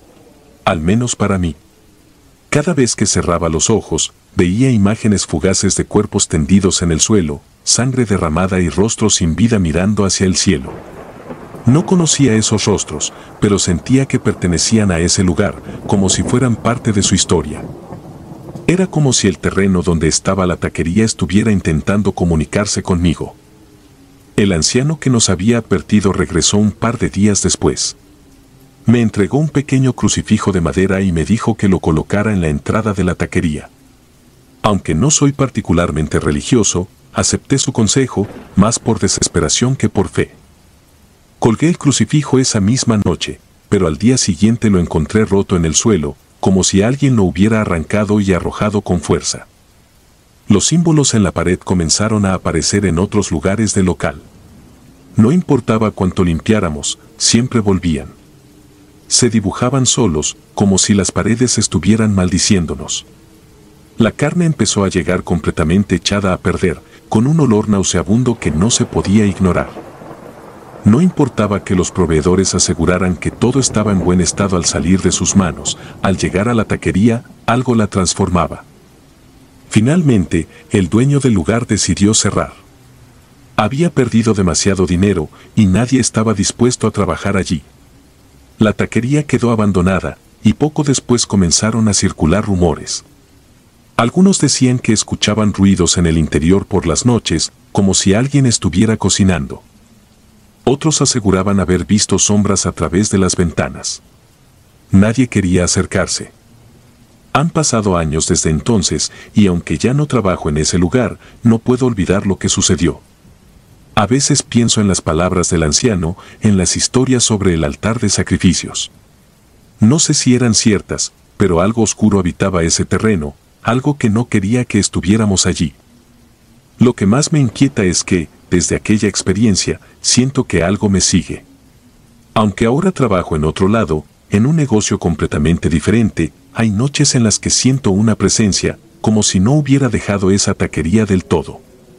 Al menos para mí. Cada vez que cerraba los ojos, veía imágenes fugaces de cuerpos tendidos en el suelo, sangre derramada y rostros sin vida mirando hacia el cielo. No conocía esos rostros, pero sentía que pertenecían a ese lugar, como si fueran parte de su historia. Era como si el terreno donde estaba la taquería estuviera intentando comunicarse conmigo. El anciano que nos había advertido regresó un par de días después. Me entregó un pequeño crucifijo de madera y me dijo que lo colocara en la entrada de la taquería. Aunque no soy particularmente religioso, acepté su consejo, más por desesperación que por fe. Colgué el crucifijo esa misma noche, pero al día siguiente lo encontré roto en el suelo, como si alguien lo hubiera arrancado y arrojado con fuerza. Los símbolos en la pared comenzaron a aparecer en otros lugares del local. No importaba cuánto limpiáramos, siempre volvían. Se dibujaban solos, como si las paredes estuvieran maldiciéndonos. La carne empezó a llegar completamente echada a perder, con un olor nauseabundo que no se podía ignorar. No importaba que los proveedores aseguraran que todo estaba en buen estado al salir de sus manos, al llegar a la taquería, algo la transformaba. Finalmente, el dueño del lugar decidió cerrar. Había perdido demasiado dinero y nadie estaba dispuesto a trabajar allí. La taquería quedó abandonada y poco después comenzaron a circular rumores. Algunos decían que escuchaban ruidos en el interior por las noches, como si alguien estuviera cocinando. Otros aseguraban haber visto sombras a través de las ventanas. Nadie quería acercarse. Han pasado años desde entonces y aunque ya no trabajo en ese lugar, no puedo olvidar lo que sucedió. A veces pienso en las palabras del anciano, en las historias sobre el altar de sacrificios. No sé si eran ciertas, pero algo oscuro habitaba ese terreno, algo que no quería que estuviéramos allí. Lo que más me inquieta es que, desde aquella experiencia, siento que algo me sigue. Aunque ahora trabajo en otro lado, en un negocio completamente diferente, hay noches en las que siento una presencia, como si no hubiera dejado esa taquería del todo.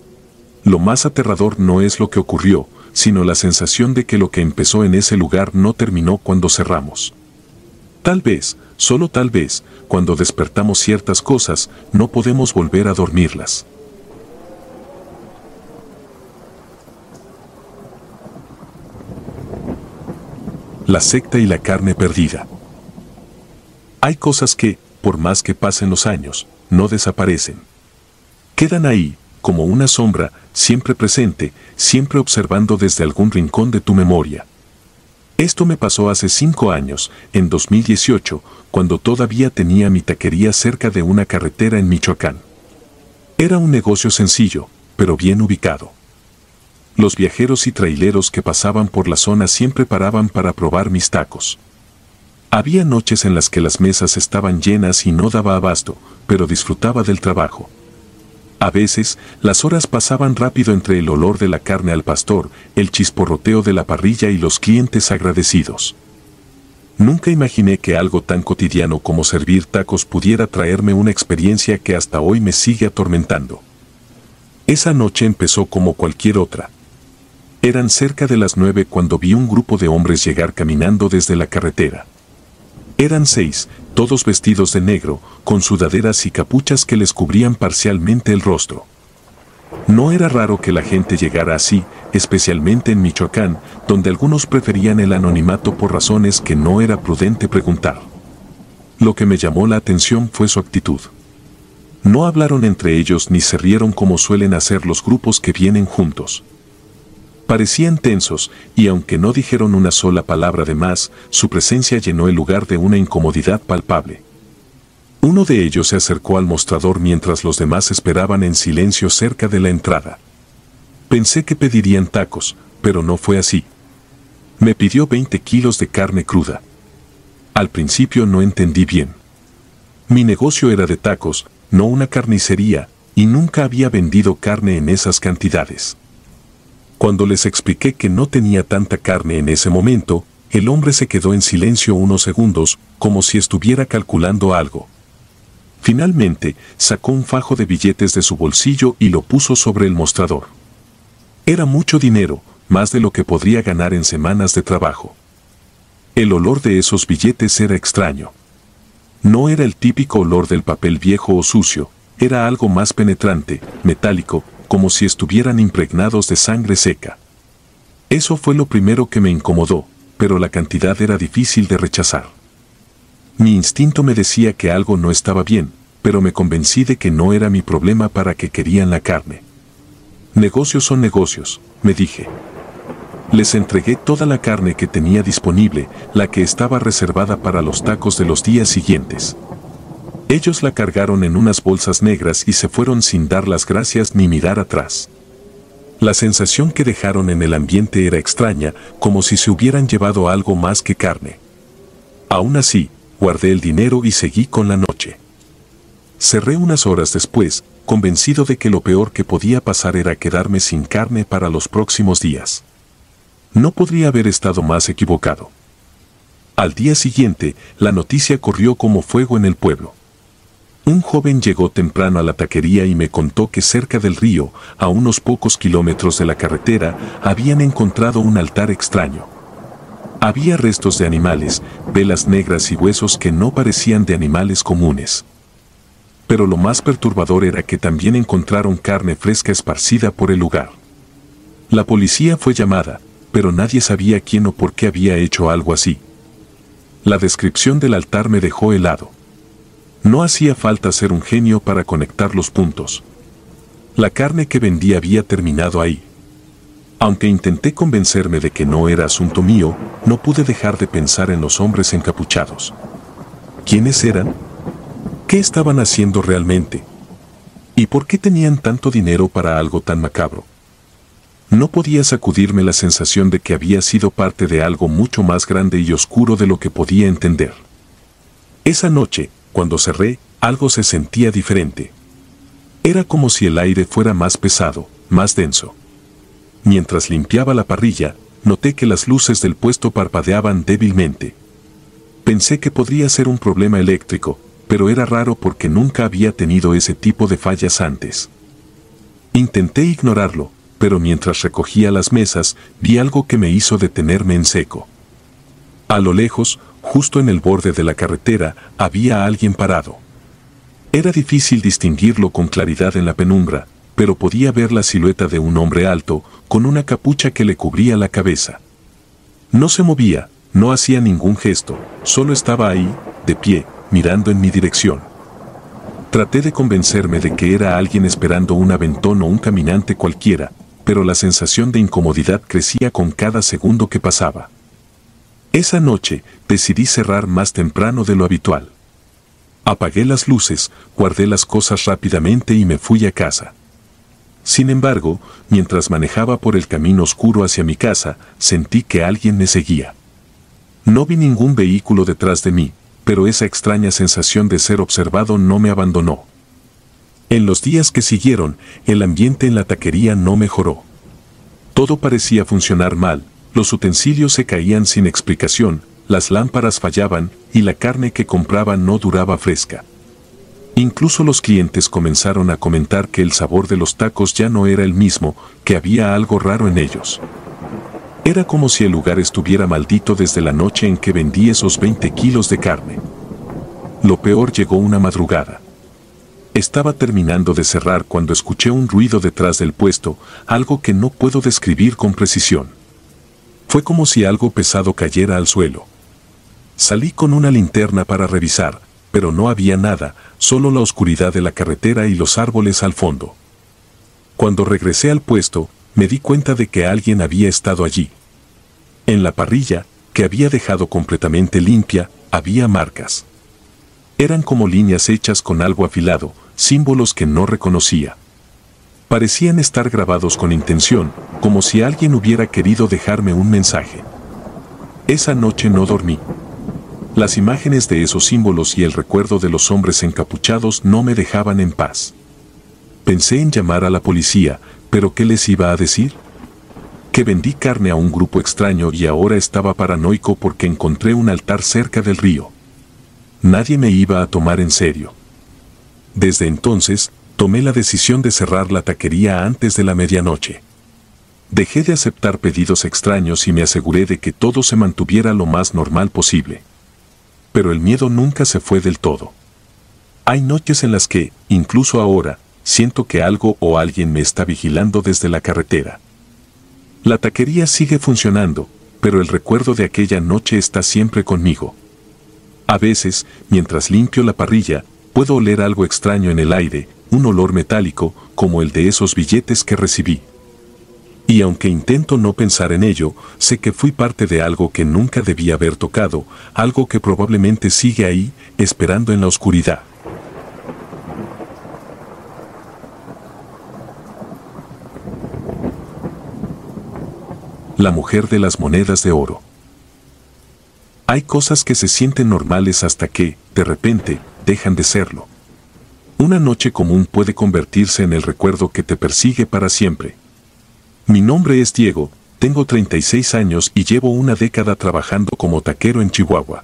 Lo más aterrador no es lo que ocurrió, sino la sensación de que lo que empezó en ese lugar no terminó cuando cerramos. Tal vez, solo tal vez, cuando despertamos ciertas cosas, no podemos volver a dormirlas. La secta y la carne perdida. Hay cosas que, por más que pasen los años, no desaparecen. Quedan ahí, como una sombra, siempre presente, siempre observando desde algún rincón de tu memoria. Esto me pasó hace 5 años, en 2018, cuando todavía tenía mi taquería cerca de una carretera en Michoacán. Era un negocio sencillo, pero bien ubicado. Los viajeros y traileros que pasaban por la zona siempre paraban para probar mis tacos. Había noches en las que las mesas estaban llenas y no daba abasto, pero disfrutaba del trabajo. A veces, las horas pasaban rápido entre el olor de la carne al pastor, el chisporroteo de la parrilla y los clientes agradecidos. Nunca imaginé que algo tan cotidiano como servir tacos pudiera traerme una experiencia que hasta hoy me sigue atormentando. Esa noche empezó como cualquier otra. Eran cerca de las 9 cuando vi un grupo de hombres llegar caminando desde la carretera. Eran 6, todos vestidos de negro, con sudaderas y capuchas que les cubrían parcialmente el rostro. No era raro que la gente llegara así, especialmente en Michoacán, donde algunos preferían el anonimato por razones que no era prudente preguntar. Lo que me llamó la atención fue su actitud. No hablaron entre ellos ni se rieron como suelen hacer los grupos que vienen juntos. Parecían tensos, y aunque no dijeron una sola palabra de más, su presencia llenó el lugar de una incomodidad palpable. Uno de ellos se acercó al mostrador mientras los demás esperaban en silencio cerca de la entrada. Pensé que pedirían tacos, pero no fue así. Me pidió 20 kilos de carne cruda. Al principio no entendí bien. Mi negocio era de tacos, no una carnicería, y nunca había vendido carne en esas cantidades. Cuando les expliqué que no tenía tanta carne en ese momento, el hombre se quedó en silencio unos segundos, como si estuviera calculando algo. Finalmente, sacó un fajo de billetes de su bolsillo y lo puso sobre el mostrador. Era mucho dinero, más de lo que podría ganar en semanas de trabajo. El olor de esos billetes era extraño. No era el típico olor del papel viejo o sucio, era algo más penetrante, metálico, como si estuvieran impregnados de sangre seca. Eso fue lo primero que me incomodó, pero la cantidad era difícil de rechazar. Mi instinto me decía que algo no estaba bien, pero me convencí de que no era mi problema para que querían la carne. Negocios son negocios, me dije. Les entregué toda la carne que tenía disponible, la que estaba reservada para los tacos de los días siguientes. Ellos la cargaron en unas bolsas negras y se fueron sin dar las gracias ni mirar atrás. La sensación que dejaron en el ambiente era extraña, como si se hubieran llevado algo más que carne. Aún así, guardé el dinero y seguí con la noche. Cerré unas horas después, convencido de que lo peor que podía pasar era quedarme sin carne para los próximos días. No podría haber estado más equivocado. Al día siguiente, la noticia corrió como fuego en el pueblo. Un joven llegó temprano a la taquería y me contó que cerca del río, a unos pocos kilómetros de la carretera, habían encontrado un altar extraño. Había restos de animales, velas negras y huesos que no parecían de animales comunes. Pero lo más perturbador era que también encontraron carne fresca esparcida por el lugar. La policía fue llamada, pero nadie sabía quién o por qué había hecho algo así. La descripción del altar me dejó helado. No hacía falta ser un genio para conectar los puntos. La carne que vendí había terminado ahí. Aunque intenté convencerme de que no era asunto mío, no pude dejar de pensar en los hombres encapuchados. ¿Quiénes eran? ¿Qué estaban haciendo realmente? ¿Y por qué tenían tanto dinero para algo tan macabro? No podía sacudirme la sensación de que había sido parte de algo mucho más grande y oscuro de lo que podía entender. Esa noche, cuando cerré, algo se sentía diferente. Era como si el aire fuera más pesado, más denso. Mientras limpiaba la parrilla, noté que las luces del puesto parpadeaban débilmente. Pensé que podría ser un problema eléctrico, pero era raro porque nunca había tenido ese tipo de fallas antes. Intenté ignorarlo, pero mientras recogía las mesas, vi algo que me hizo detenerme en seco. A lo lejos, justo en el borde de la carretera, había alguien parado. Era difícil distinguirlo con claridad en la penumbra, pero podía ver la silueta de un hombre alto, con una capucha que le cubría la cabeza. No se movía, no hacía ningún gesto, solo estaba ahí, de pie, mirando en mi dirección. Traté de convencerme de que era alguien esperando un aventón o un caminante cualquiera, pero la sensación de incomodidad crecía con cada segundo que pasaba. Esa noche, decidí cerrar más temprano de lo habitual. Apagué las luces, guardé las cosas rápidamente y me fui a casa. Sin embargo, mientras manejaba por el camino oscuro hacia mi casa, sentí que alguien me seguía. No vi ningún vehículo detrás de mí, pero esa extraña sensación de ser observado no me abandonó. En los días que siguieron, el ambiente en la taquería no mejoró. Todo parecía funcionar mal, los utensilios se caían sin explicación, las lámparas fallaban y la carne que compraba no duraba fresca. Incluso los clientes comenzaron a comentar que el sabor de los tacos ya no era el mismo, que había algo raro en ellos. Era como si el lugar estuviera maldito desde la noche en que vendí esos 20 kilos de carne. Lo peor llegó una madrugada. Estaba terminando de cerrar cuando escuché un ruido detrás del puesto, algo que no puedo describir con precisión. Fue como si algo pesado cayera al suelo. Salí con una linterna para revisar, pero no había nada, solo la oscuridad de la carretera y los árboles al fondo. Cuando regresé al puesto, me di cuenta de que alguien había estado allí. En la parrilla, que había dejado completamente limpia, había marcas. Eran como líneas hechas con algo afilado, símbolos que no reconocía. Parecían estar grabados con intención, como si alguien hubiera querido dejarme un mensaje. Esa noche no dormí. Las imágenes de esos símbolos y el recuerdo de los hombres encapuchados no me dejaban en paz. Pensé en llamar a la policía, pero ¿qué les iba a decir? Que vendí carne a un grupo extraño y ahora estaba paranoico porque encontré un altar cerca del río. Nadie me iba a tomar en serio. Desde entonces, tomé la decisión de cerrar la taquería antes de la medianoche. Dejé de aceptar pedidos extraños y me aseguré de que todo se mantuviera lo más normal posible. Pero el miedo nunca se fue del todo. Hay noches en las que, incluso ahora, siento que algo o alguien me está vigilando desde la carretera. La taquería sigue funcionando, pero el recuerdo de aquella noche está siempre conmigo. A veces, mientras limpio la parrilla, puedo oler algo extraño en el aire, un olor metálico, como el de esos billetes que recibí. Y aunque intento no pensar en ello, sé que fui parte de algo que nunca debía haber tocado, algo que probablemente sigue ahí, esperando en la oscuridad. La mujer de las monedas de oro. Hay cosas que se sienten normales hasta que, de repente, dejan de serlo. Una noche común puede convertirse en el recuerdo que te persigue para siempre. Mi nombre es Diego, tengo 36 años y llevo una década trabajando como taquero en Chihuahua.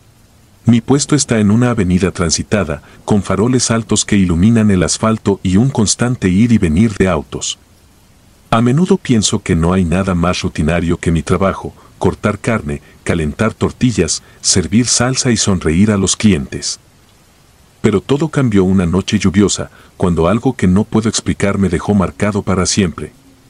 Mi puesto está en una avenida transitada, con faroles altos que iluminan el asfalto y un constante ir y venir de autos. A menudo pienso que no hay nada más rutinario que mi trabajo, cortar carne, calentar tortillas, servir salsa y sonreír a los clientes. Pero todo cambió una noche lluviosa, cuando algo que no puedo explicar me dejó marcado para siempre.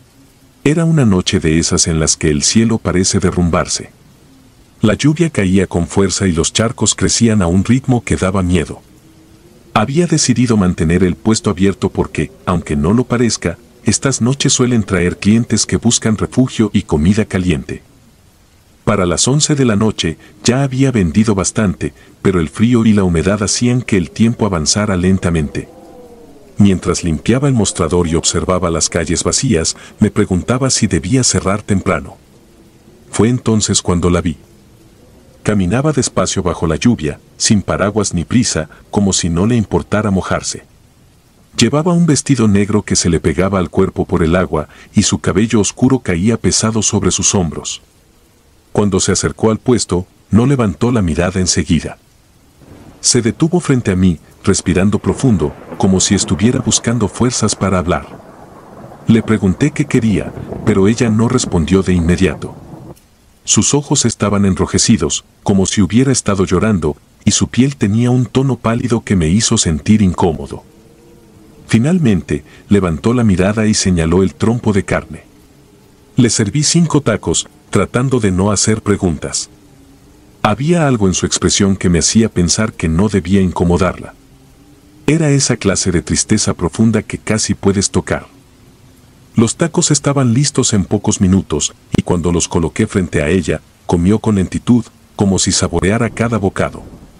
Era una noche de esas en las que el cielo parece derrumbarse. La lluvia caía con fuerza y los charcos crecían a un ritmo que daba miedo. Había decidido mantener el puesto abierto porque, aunque no lo parezca, estas noches suelen traer clientes que buscan refugio y comida caliente. Para las 11 de la noche ya había vendido bastante, pero el frío y la humedad hacían que el tiempo avanzara lentamente. Mientras limpiaba el mostrador y observaba las calles vacías, me preguntaba si debía cerrar temprano. Fue entonces cuando la vi. Caminaba despacio bajo la lluvia, sin paraguas ni prisa, como si no le importara mojarse. Llevaba un vestido negro que se le pegaba al cuerpo por el agua y su cabello oscuro caía pesado sobre sus hombros. Cuando se acercó al puesto, no levantó la mirada enseguida. Se detuvo frente a mí, respirando profundo, como si estuviera buscando fuerzas para hablar. Le pregunté qué quería, pero ella no respondió de inmediato. Sus ojos estaban enrojecidos, como si hubiera estado llorando, y su piel tenía un tono pálido que me hizo sentir incómodo. Finalmente, levantó la mirada y señaló el trompo de carne. Le serví 5 tacos, tratando de no hacer preguntas. Había algo en su expresión que me hacía pensar que no debía incomodarla. Era esa clase de tristeza profunda que casi puedes tocar. Los tacos estaban listos en pocos minutos, y cuando los coloqué frente a ella, comió con lentitud, como si saboreara cada bocado.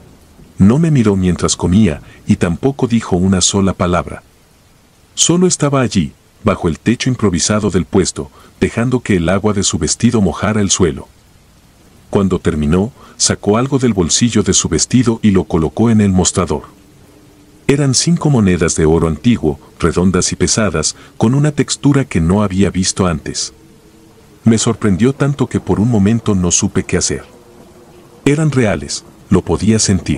No me miró mientras comía, y tampoco dijo una sola palabra. Solo estaba allí, bajo el techo improvisado del puesto, dejando que el agua de su vestido mojara el suelo. Cuando terminó, sacó algo del bolsillo de su vestido y lo colocó en el mostrador. Eran 5 monedas de oro antiguo, redondas y pesadas, con una textura que no había visto antes. Me sorprendió tanto que por un momento no supe qué hacer. Eran reales, lo podía sentir.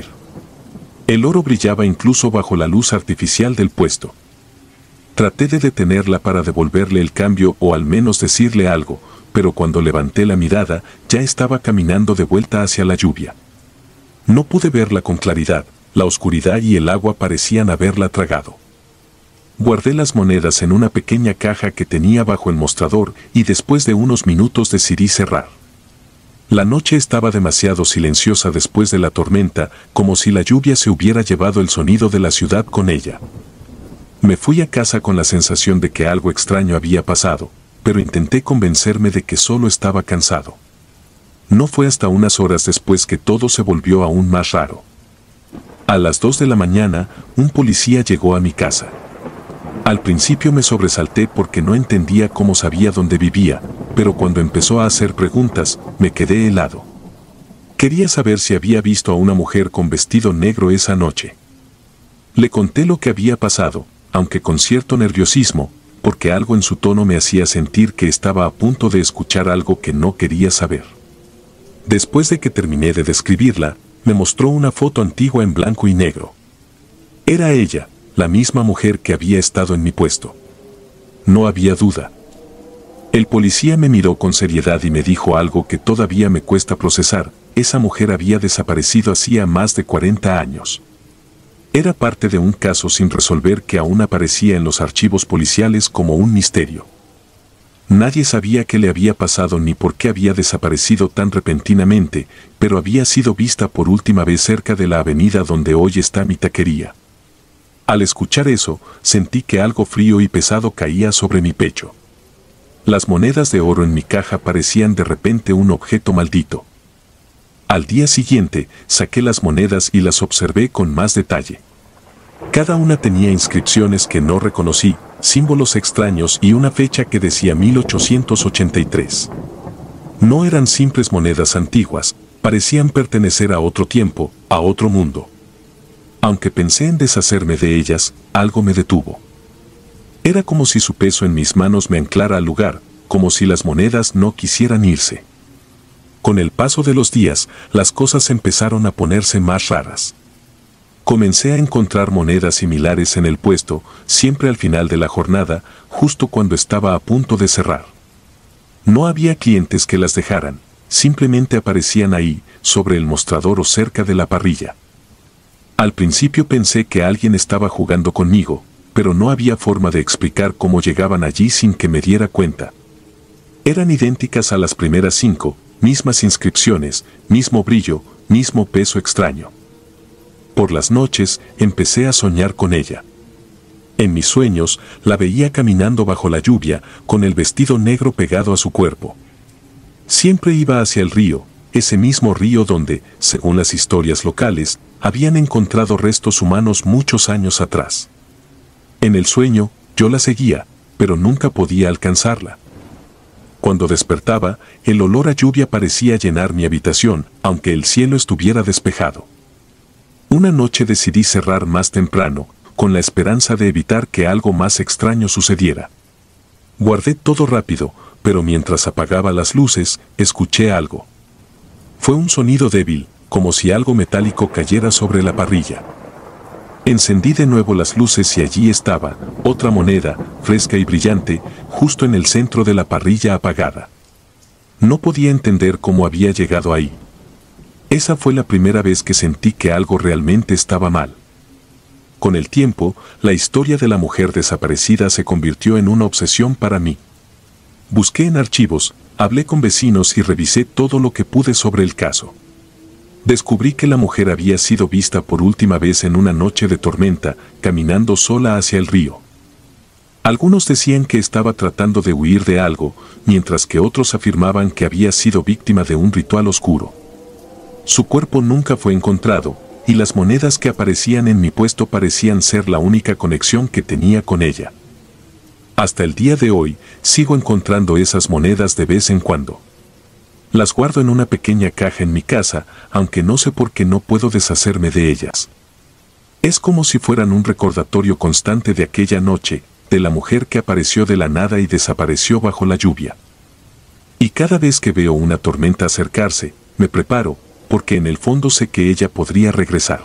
El oro brillaba incluso bajo la luz artificial del puesto. Traté de detenerla para devolverle el cambio o al menos decirle algo, pero cuando levanté la mirada, ya estaba caminando de vuelta hacia la lluvia. No pude verla con claridad, la oscuridad y el agua parecían haberla tragado. Guardé las monedas en una pequeña caja que tenía bajo el mostrador y después de unos minutos decidí cerrar. La noche estaba demasiado silenciosa después de la tormenta, como si la lluvia se hubiera llevado el sonido de la ciudad con ella. Me fui a casa con la sensación de que algo extraño había pasado, pero intenté convencerme de que solo estaba cansado. No fue hasta unas horas después que todo se volvió aún más raro. A las 2 de la mañana, un policía llegó a mi casa. Al principio me sobresalté porque no entendía cómo sabía dónde vivía, pero cuando empezó a hacer preguntas, me quedé helado. Quería saber si había visto a una mujer con vestido negro esa noche. Le conté lo que había pasado, aunque con cierto nerviosismo, porque algo en su tono me hacía sentir que estaba a punto de escuchar algo que no quería saber. Después de que terminé de describirla, me mostró una foto antigua en blanco y negro. Era ella, la misma mujer que había estado en mi puesto. No había duda. El policía me miró con seriedad y me dijo algo que todavía me cuesta procesar: esa mujer había desaparecido hacía más de 40 años. Era parte de un caso sin resolver que aún aparecía en los archivos policiales como un misterio. Nadie sabía qué le había pasado ni por qué había desaparecido tan repentinamente, pero había sido vista por última vez cerca de la avenida donde hoy está mi taquería. Al escuchar eso, sentí que algo frío y pesado caía sobre mi pecho. Las monedas de oro en mi caja parecían de repente un objeto maldito. Al día siguiente, saqué las monedas y las observé con más detalle. Cada una tenía inscripciones que no reconocí, símbolos extraños y una fecha que decía 1883. No eran simples monedas antiguas, parecían pertenecer a otro tiempo, a otro mundo. Aunque pensé en deshacerme de ellas, algo me detuvo. Era como si su peso en mis manos me anclara al lugar, como si las monedas no quisieran irse. Con el paso de los días, las cosas empezaron a ponerse más raras. Comencé a encontrar monedas similares en el puesto, siempre al final de la jornada, justo cuando estaba a punto de cerrar. No había clientes que las dejaran, simplemente aparecían ahí, sobre el mostrador o cerca de la parrilla. Al principio pensé que alguien estaba jugando conmigo, pero no había forma de explicar cómo llegaban allí sin que me diera cuenta. Eran idénticas a las primeras 5, mismas inscripciones, mismo brillo, mismo peso extraño. Por las noches, empecé a soñar con ella. En mis sueños, la veía caminando bajo la lluvia, con el vestido negro pegado a su cuerpo. Siempre iba hacia el río, ese mismo río donde, según las historias locales, habían encontrado restos humanos muchos años atrás. En el sueño, yo la seguía, pero nunca podía alcanzarla. Cuando despertaba, el olor a lluvia parecía llenar mi habitación, aunque el cielo estuviera despejado. Una noche decidí cerrar más temprano, con la esperanza de evitar que algo más extraño sucediera. Guardé todo rápido, pero mientras apagaba las luces, escuché algo. Fue un sonido débil, como si algo metálico cayera sobre la parrilla. Encendí de nuevo las luces y allí estaba, otra moneda, fresca y brillante, justo en el centro de la parrilla apagada. No podía entender cómo había llegado ahí. Esa fue la primera vez que sentí que algo realmente estaba mal. Con el tiempo, la historia de la mujer desaparecida se convirtió en una obsesión para mí. Busqué en archivos, hablé con vecinos y revisé todo lo que pude sobre el caso. Descubrí que la mujer había sido vista por última vez en una noche de tormenta, caminando sola hacia el río. Algunos decían que estaba tratando de huir de algo, mientras que otros afirmaban que había sido víctima de un ritual oscuro. Su cuerpo nunca fue encontrado, y las monedas que aparecían en mi puesto parecían ser la única conexión que tenía con ella. Hasta el día de hoy, sigo encontrando esas monedas de vez en cuando. Las guardo en una pequeña caja en mi casa, aunque no sé por qué no puedo deshacerme de ellas. Es como si fueran un recordatorio constante de aquella noche, de la mujer que apareció de la nada y desapareció bajo la lluvia. Y cada vez que veo una tormenta acercarse, me preparo, porque en el fondo sé que ella podría regresar.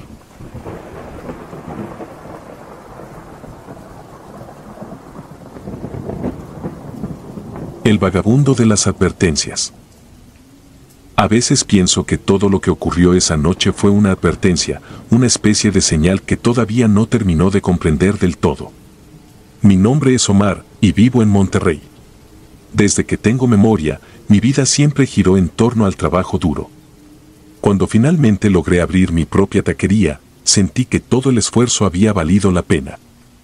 El vagabundo de las advertencias. A veces pienso que todo lo que ocurrió esa noche fue una advertencia, una especie de señal que todavía no terminó de comprender del todo. Mi nombre es Omar, y vivo en Monterrey. Desde que tengo memoria, mi vida siempre giró en torno al trabajo duro. Cuando finalmente logré abrir mi propia taquería, sentí que todo el esfuerzo había valido la pena.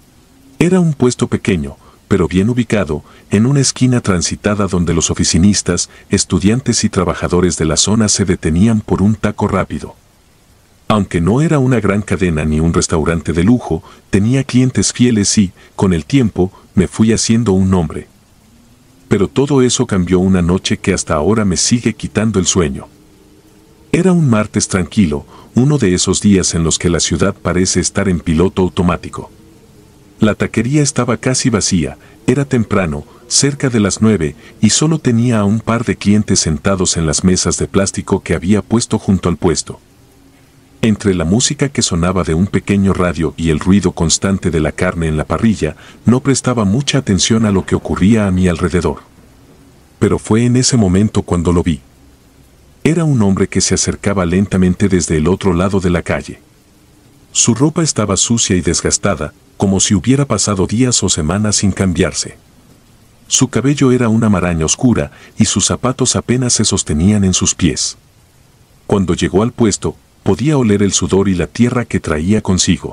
Era un puesto pequeño, pero bien ubicado, en una esquina transitada donde los oficinistas, estudiantes y trabajadores de la zona se detenían por un taco rápido. Aunque no era una gran cadena ni un restaurante de lujo, tenía clientes fieles y, con el tiempo, me fui haciendo un nombre. Pero todo eso cambió una noche que hasta ahora me sigue quitando el sueño. Era un martes tranquilo, uno de esos días en los que la ciudad parece estar en piloto automático. La taquería estaba casi vacía, era temprano, cerca de las 9, y solo tenía a un par de clientes sentados en las mesas de plástico que había puesto junto al puesto. Entre la música que sonaba de un pequeño radio y el ruido constante de la carne en la parrilla, no prestaba mucha atención a lo que ocurría a mi alrededor. Pero fue en ese momento cuando lo vi. Era un hombre que se acercaba lentamente desde el otro lado de la calle. Su ropa estaba sucia y desgastada, como si hubiera pasado días o semanas sin cambiarse. Su cabello era una maraña oscura y sus zapatos apenas se sostenían en sus pies. Cuando llegó al puesto, podía oler el sudor y la tierra que traía consigo.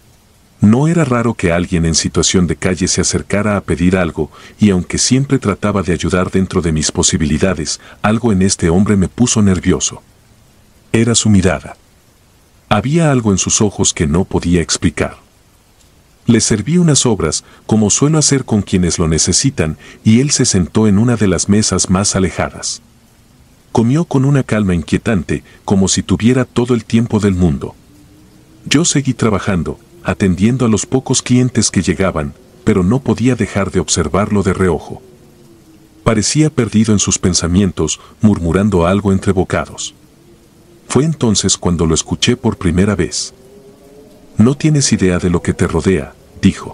No era raro que alguien en situación de calle se acercara a pedir algo, y aunque siempre trataba de ayudar dentro de mis posibilidades, algo en este hombre me puso nervioso. Era su mirada. Había algo en sus ojos que no podía explicar. Le serví unas sobras, como suelo hacer con quienes lo necesitan, y él se sentó en una de las mesas más alejadas. Comió con una calma inquietante, como si tuviera todo el tiempo del mundo. Yo seguí trabajando, atendiendo a los pocos clientes que llegaban, pero no podía dejar de observarlo de reojo. Parecía perdido en sus pensamientos, murmurando algo entre bocados. Fue entonces cuando lo escuché por primera vez. «No tienes idea de lo que te rodea», dijo.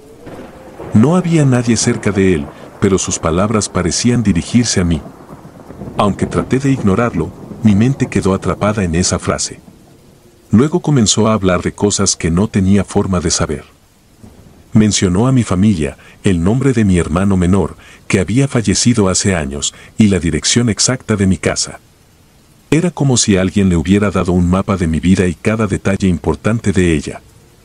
No había nadie cerca de él, pero sus palabras parecían dirigirse a mí. Aunque traté de ignorarlo, mi mente quedó atrapada en esa frase. Luego comenzó a hablar de cosas que no tenía forma de saber. Mencionó a mi familia, el nombre de mi hermano menor, que había fallecido hace años, y la dirección exacta de mi casa. Era como si alguien le hubiera dado un mapa de mi vida y cada detalle importante de ella.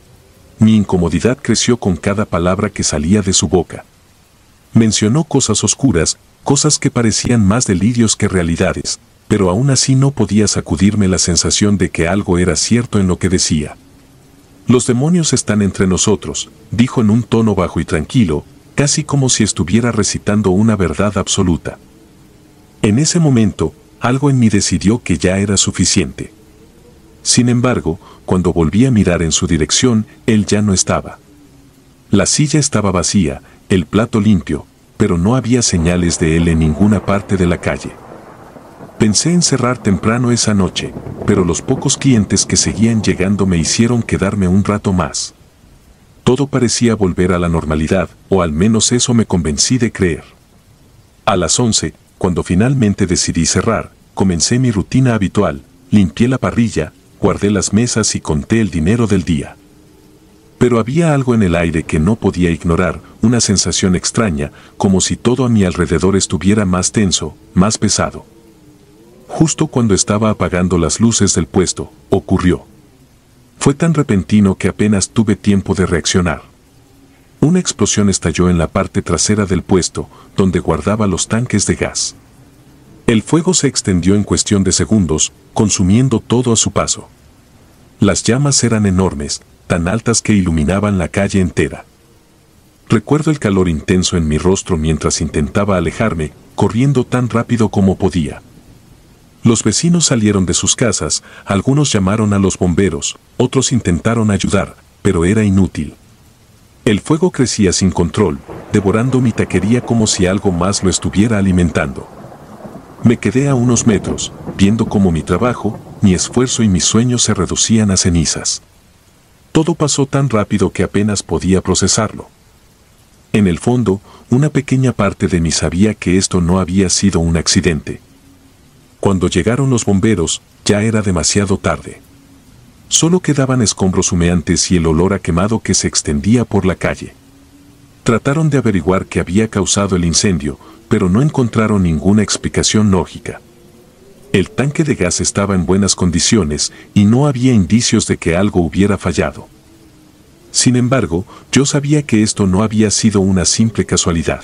Mi incomodidad creció con cada palabra que salía de su boca. Mencionó cosas oscuras, cosas que parecían más delirios que realidades, pero aún así no podía sacudirme la sensación de que algo era cierto en lo que decía. «Los demonios están entre nosotros», dijo en un tono bajo y tranquilo, casi como si estuviera recitando una verdad absoluta. En ese momento, algo en mí decidió que ya era suficiente. Sin embargo, cuando volví a mirar en su dirección, él ya no estaba. La silla estaba vacía, el plato limpio, pero no había señales de él en ninguna parte de la calle. Pensé en cerrar temprano esa noche, pero los pocos clientes que seguían llegando me hicieron quedarme un rato más. Todo parecía volver a la normalidad, o al menos eso me convencí de creer. A las 11, cuando finalmente decidí cerrar, comencé mi rutina habitual, limpié la parrilla, guardé las mesas y conté el dinero del día. Pero había algo en el aire que no podía ignorar, una sensación extraña, como si todo a mi alrededor estuviera más tenso, más pesado. Justo cuando estaba apagando las luces del puesto, ocurrió. Fue tan repentino que apenas tuve tiempo de reaccionar. Una explosión estalló en la parte trasera del puesto, donde guardaba los tanques de gas. El fuego se extendió en cuestión de segundos, consumiendo todo a su paso. Las llamas eran enormes, tan altas que iluminaban la calle entera. Recuerdo el calor intenso en mi rostro mientras intentaba alejarme, corriendo tan rápido como podía. Los vecinos salieron de sus casas, algunos llamaron a los bomberos, otros intentaron ayudar, pero era inútil. El fuego crecía sin control, devorando mi taquería como si algo más lo estuviera alimentando. Me quedé a unos metros, viendo cómo mi trabajo, mi esfuerzo y mis sueños se reducían a cenizas. Todo pasó tan rápido que apenas podía procesarlo. En el fondo, una pequeña parte de mí sabía que esto no había sido un accidente. Cuando llegaron los bomberos, ya era demasiado tarde. Solo quedaban escombros humeantes y el olor a quemado que se extendía por la calle. Trataron de averiguar qué había causado el incendio, pero no encontraron ninguna explicación lógica. El tanque de gas estaba en buenas condiciones y no había indicios de que algo hubiera fallado. Sin embargo, yo sabía que esto no había sido una simple casualidad.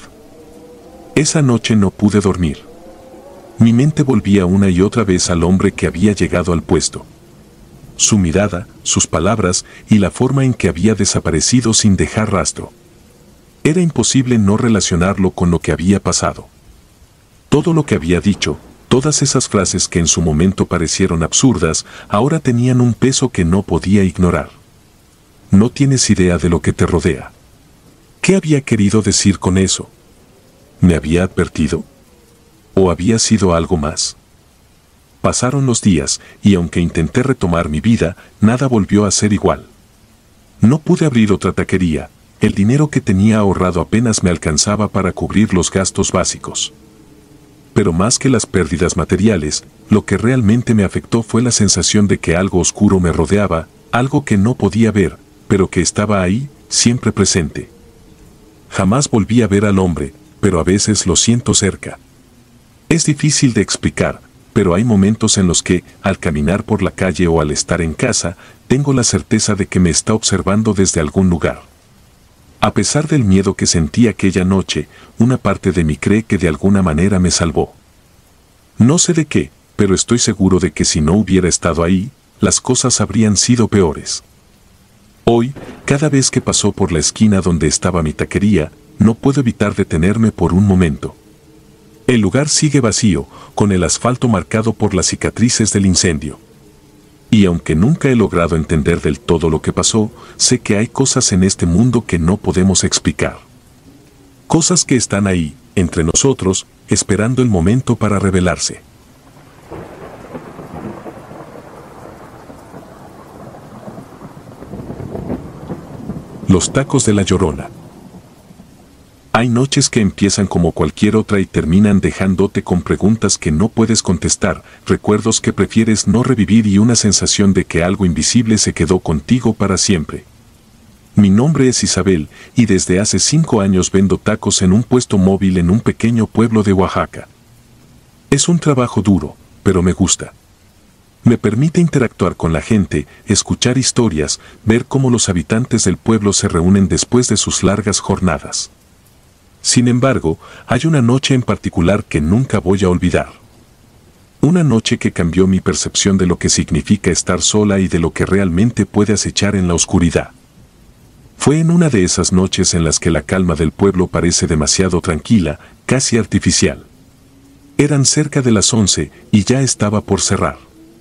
Esa noche no pude dormir. Mi mente volvía una y otra vez al hombre que había llegado al puesto. Su mirada, sus palabras y la forma en que había desaparecido sin dejar rastro. Era imposible no relacionarlo con lo que había pasado. Todo lo que había dicho, todas esas frases que en su momento parecieron absurdas, ahora tenían un peso que no podía ignorar. No tienes idea de lo que te rodea. ¿Qué había querido decir con eso? ¿Me había advertido? ¿O había sido algo más? Pasaron los días, y aunque intenté retomar mi vida, nada volvió a ser igual. No pude abrir otra taquería, el dinero que tenía ahorrado apenas me alcanzaba para cubrir los gastos básicos. Pero más que las pérdidas materiales, lo que realmente me afectó fue la sensación de que algo oscuro me rodeaba, algo que no podía ver, pero que estaba ahí, siempre presente. Jamás volví a ver al hombre, pero a veces lo siento cerca. Es difícil de explicar, pero hay momentos en los que, al caminar por la calle o al estar en casa, tengo la certeza de que me está observando desde algún lugar. A pesar del miedo que sentí aquella noche, una parte de mí cree que de alguna manera me salvó. No sé de qué, pero estoy seguro de que si no hubiera estado ahí, las cosas habrían sido peores. Hoy, cada vez que paso por la esquina donde estaba mi taquería, no puedo evitar detenerme por un momento. El lugar sigue vacío, con el asfalto marcado por las cicatrices del incendio. Y aunque nunca he logrado entender del todo lo que pasó, sé que hay cosas en este mundo que no podemos explicar. Cosas que están ahí, entre nosotros, esperando el momento para revelarse. Los tacos de la Llorona. Hay noches que empiezan como cualquier otra y terminan dejándote con preguntas que no puedes contestar, recuerdos que prefieres no revivir y una sensación de que algo invisible se quedó contigo para siempre. Mi nombre es Isabel, y desde hace 5 años vendo tacos en un puesto móvil en un pequeño pueblo de Oaxaca. Es un trabajo duro, pero me gusta. Me permite interactuar con la gente, escuchar historias, ver cómo los habitantes del pueblo se reúnen después de sus largas jornadas. Sin embargo, hay una noche en particular que nunca voy a olvidar. Una noche que cambió mi percepción de lo que significa estar sola y de lo que realmente puede acechar en la oscuridad. Fue en una de esas noches en las que la calma del pueblo parece demasiado tranquila, casi artificial. Eran cerca de las 11 y ya estaba por cerrar.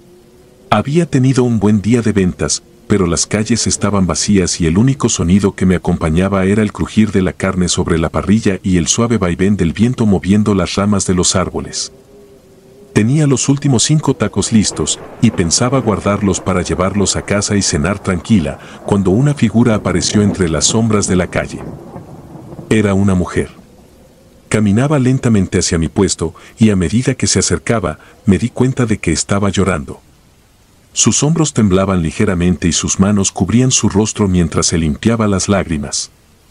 Había tenido un buen día de ventas, pero las calles estaban vacías y el único sonido que me acompañaba era el crujir de la carne sobre la parrilla y el suave vaivén del viento moviendo las ramas de los árboles. Tenía los últimos 5 tacos listos y pensaba guardarlos para llevarlos a casa y cenar tranquila, cuando una figura apareció entre las sombras de la calle. Era una mujer. Caminaba lentamente hacia mi puesto y a medida que se acercaba, me di cuenta de que estaba llorando. Sus hombros temblaban ligeramente y sus manos cubrían su rostro mientras se limpiaba las lágrimas.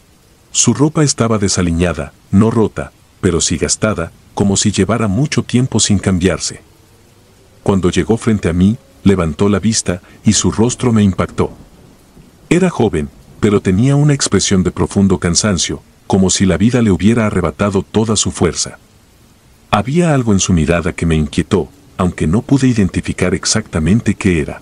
Su ropa estaba desaliñada, no rota, pero sí gastada, como si llevara mucho tiempo sin cambiarse. Cuando llegó frente a mí, levantó la vista y su rostro me impactó. Era joven, pero tenía una expresión de profundo cansancio, como si la vida le hubiera arrebatado toda su fuerza. Había algo en su mirada que me inquietó, aunque no pude identificar exactamente qué era.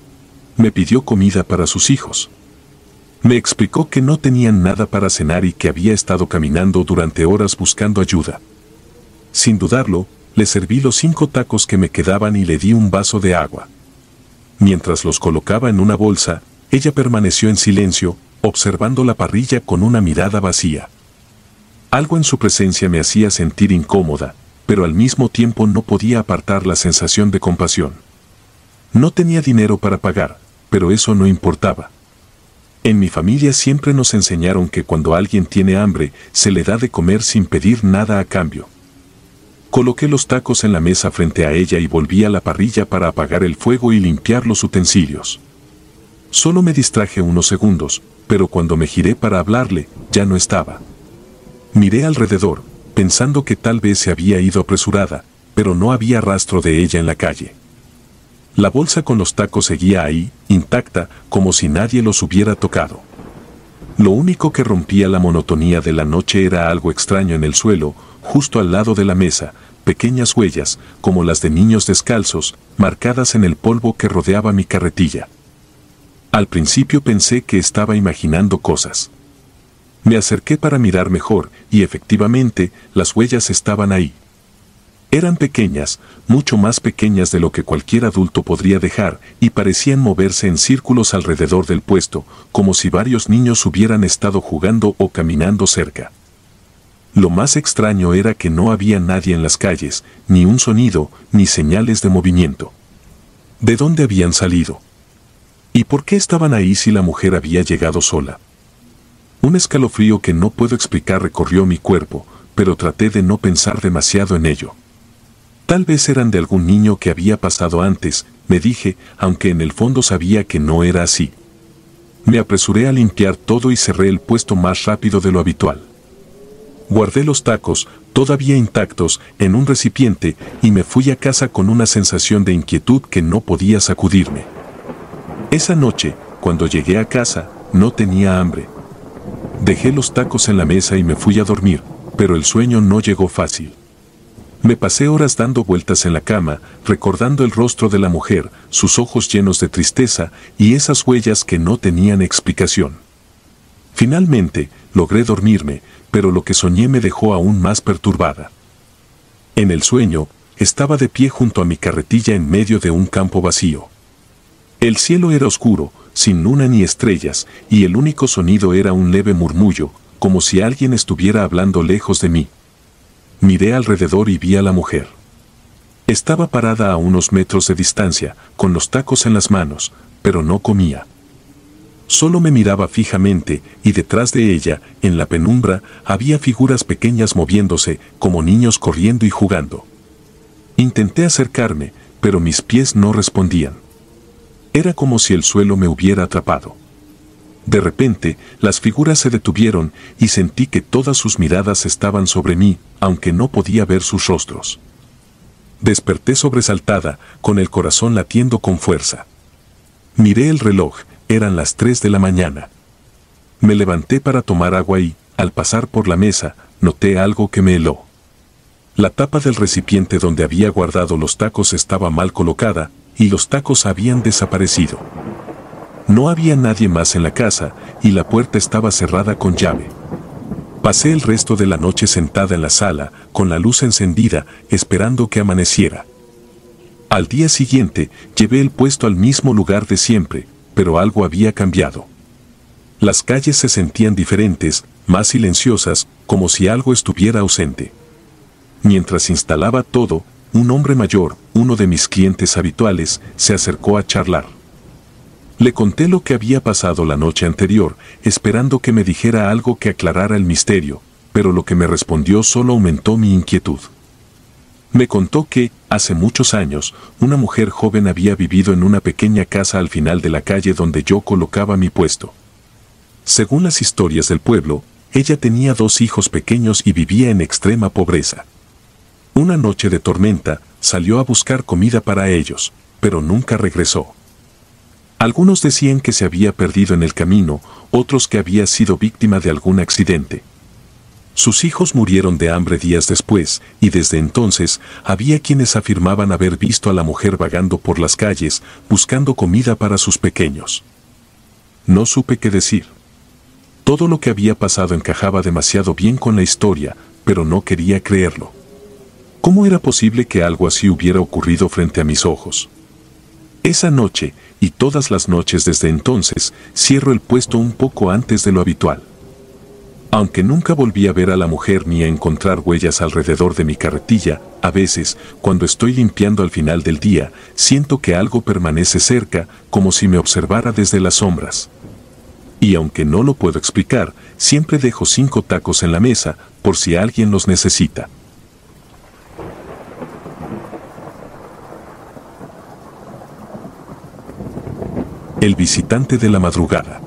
Me pidió comida para sus hijos. Me explicó que no tenían nada para cenar y que había estado caminando durante horas buscando ayuda. Sin dudarlo, le serví los 5 tacos que me quedaban y le di un vaso de agua. Mientras los colocaba en una bolsa, Ella permaneció en silencio, observando la parrilla con una mirada vacía. Algo en su presencia me hacía sentir incómoda, pero al mismo tiempo no podía apartar la sensación de compasión. No tenía dinero para pagar, pero eso no importaba. En mi familia siempre nos enseñaron que cuando alguien tiene hambre, se le da de comer sin pedir nada a cambio. Coloqué los tacos en la mesa frente a ella y volví a la parrilla para apagar el fuego y limpiar los utensilios. Solo me distraje unos segundos, pero cuando me giré para hablarle, ya no estaba. Miré alrededor, pensando que tal vez se había ido apresurada, pero no había rastro de ella en la calle. La bolsa con los tacos seguía ahí, intacta, como si nadie los hubiera tocado. Lo único que rompía la monotonía de la noche era algo extraño en el suelo, justo al lado de la mesa, pequeñas huellas, como las de niños descalzos, marcadas en el polvo que rodeaba mi carretilla. Al principio pensé que estaba imaginando cosas. Me acerqué para mirar mejor, y efectivamente, las huellas estaban ahí. Eran pequeñas, mucho más pequeñas de lo que cualquier adulto podría dejar, y parecían moverse en círculos alrededor del puesto, como si varios niños hubieran estado jugando o caminando cerca. Lo más extraño era que no había nadie en las calles, ni un sonido, ni señales de movimiento. ¿De dónde habían salido? ¿Y por qué estaban ahí si la mujer había llegado sola? Un escalofrío que no puedo explicar recorrió mi cuerpo, pero traté de no pensar demasiado en ello. Tal vez eran de algún niño que había pasado antes, me dije, aunque en el fondo sabía que no era así. Me apresuré a limpiar todo y cerré el puesto más rápido de lo habitual. Guardé los tacos, todavía intactos, en un recipiente y me fui a casa con una sensación de inquietud que no podía sacudirme. Esa noche, cuando llegué a casa, no tenía hambre. Dejé los tacos en la mesa y me fui a dormir, pero el sueño no llegó fácil. Me pasé horas dando vueltas en la cama, recordando el rostro de la mujer, sus ojos llenos de tristeza y esas huellas que no tenían explicación. Finalmente, logré dormirme, pero lo que soñé me dejó aún más perturbada. En el sueño, estaba de pie junto a mi carretilla en medio de un campo vacío. El cielo era oscuro, sin luna ni estrellas, y el único sonido era un leve murmullo, como si alguien estuviera hablando lejos de mí. Miré alrededor y vi a la mujer. Estaba parada a unos metros de distancia, con los tacos en las manos, pero no comía. Solo me miraba fijamente, y detrás de ella, en la penumbra, había figuras pequeñas moviéndose, como niños corriendo y jugando. Intenté acercarme, pero mis pies no respondían. Era como si el suelo me hubiera atrapado. De repente, las figuras se detuvieron y sentí que todas sus miradas estaban sobre mí, aunque no podía ver sus rostros. Desperté sobresaltada, con el corazón latiendo con fuerza. Miré el reloj, eran las 3 de la mañana. Me levanté para tomar agua y, al pasar por la mesa, noté algo que me heló. La tapa del recipiente donde había guardado los tacos estaba mal colocada, y los tacos habían desaparecido. No había nadie más en la casa, y la puerta estaba cerrada con llave. Pasé el resto de la noche sentada en la sala, con la luz encendida, esperando que amaneciera. Al día siguiente, llevé el puesto al mismo lugar de siempre, pero algo había cambiado. Las calles se sentían diferentes, más silenciosas, como si algo estuviera ausente. Mientras instalaba todo, un hombre mayor, uno de mis clientes habituales, se acercó a charlar. Le conté lo que había pasado la noche anterior, esperando que me dijera algo que aclarara el misterio, pero lo que me respondió solo aumentó mi inquietud. Me contó que, hace muchos años, una mujer joven había vivido en una pequeña casa al final de la calle donde yo colocaba mi puesto. Según las historias del pueblo, ella tenía 2 hijos pequeños y vivía en extrema pobreza. Una noche de tormenta, salió a buscar comida para ellos, pero nunca regresó. Algunos decían que se había perdido en el camino, otros que había sido víctima de algún accidente. Sus hijos murieron de hambre días después, y desde entonces había quienes afirmaban haber visto a la mujer vagando por las calles, buscando comida para sus pequeños. No supe qué decir. Todo lo que había pasado encajaba demasiado bien con la historia, pero no quería creerlo. ¿Cómo era posible que algo así hubiera ocurrido frente a mis ojos? Esa noche, y todas las noches desde entonces, cierro el puesto un poco antes de lo habitual. Aunque nunca volví a ver a la mujer ni a encontrar huellas alrededor de mi carretilla, a veces, cuando estoy limpiando al final del día, siento que algo permanece cerca, como si me observara desde las sombras. Y aunque no lo puedo explicar, siempre dejo 5 tacos en la mesa, por si alguien los necesita. El visitante de la madrugada.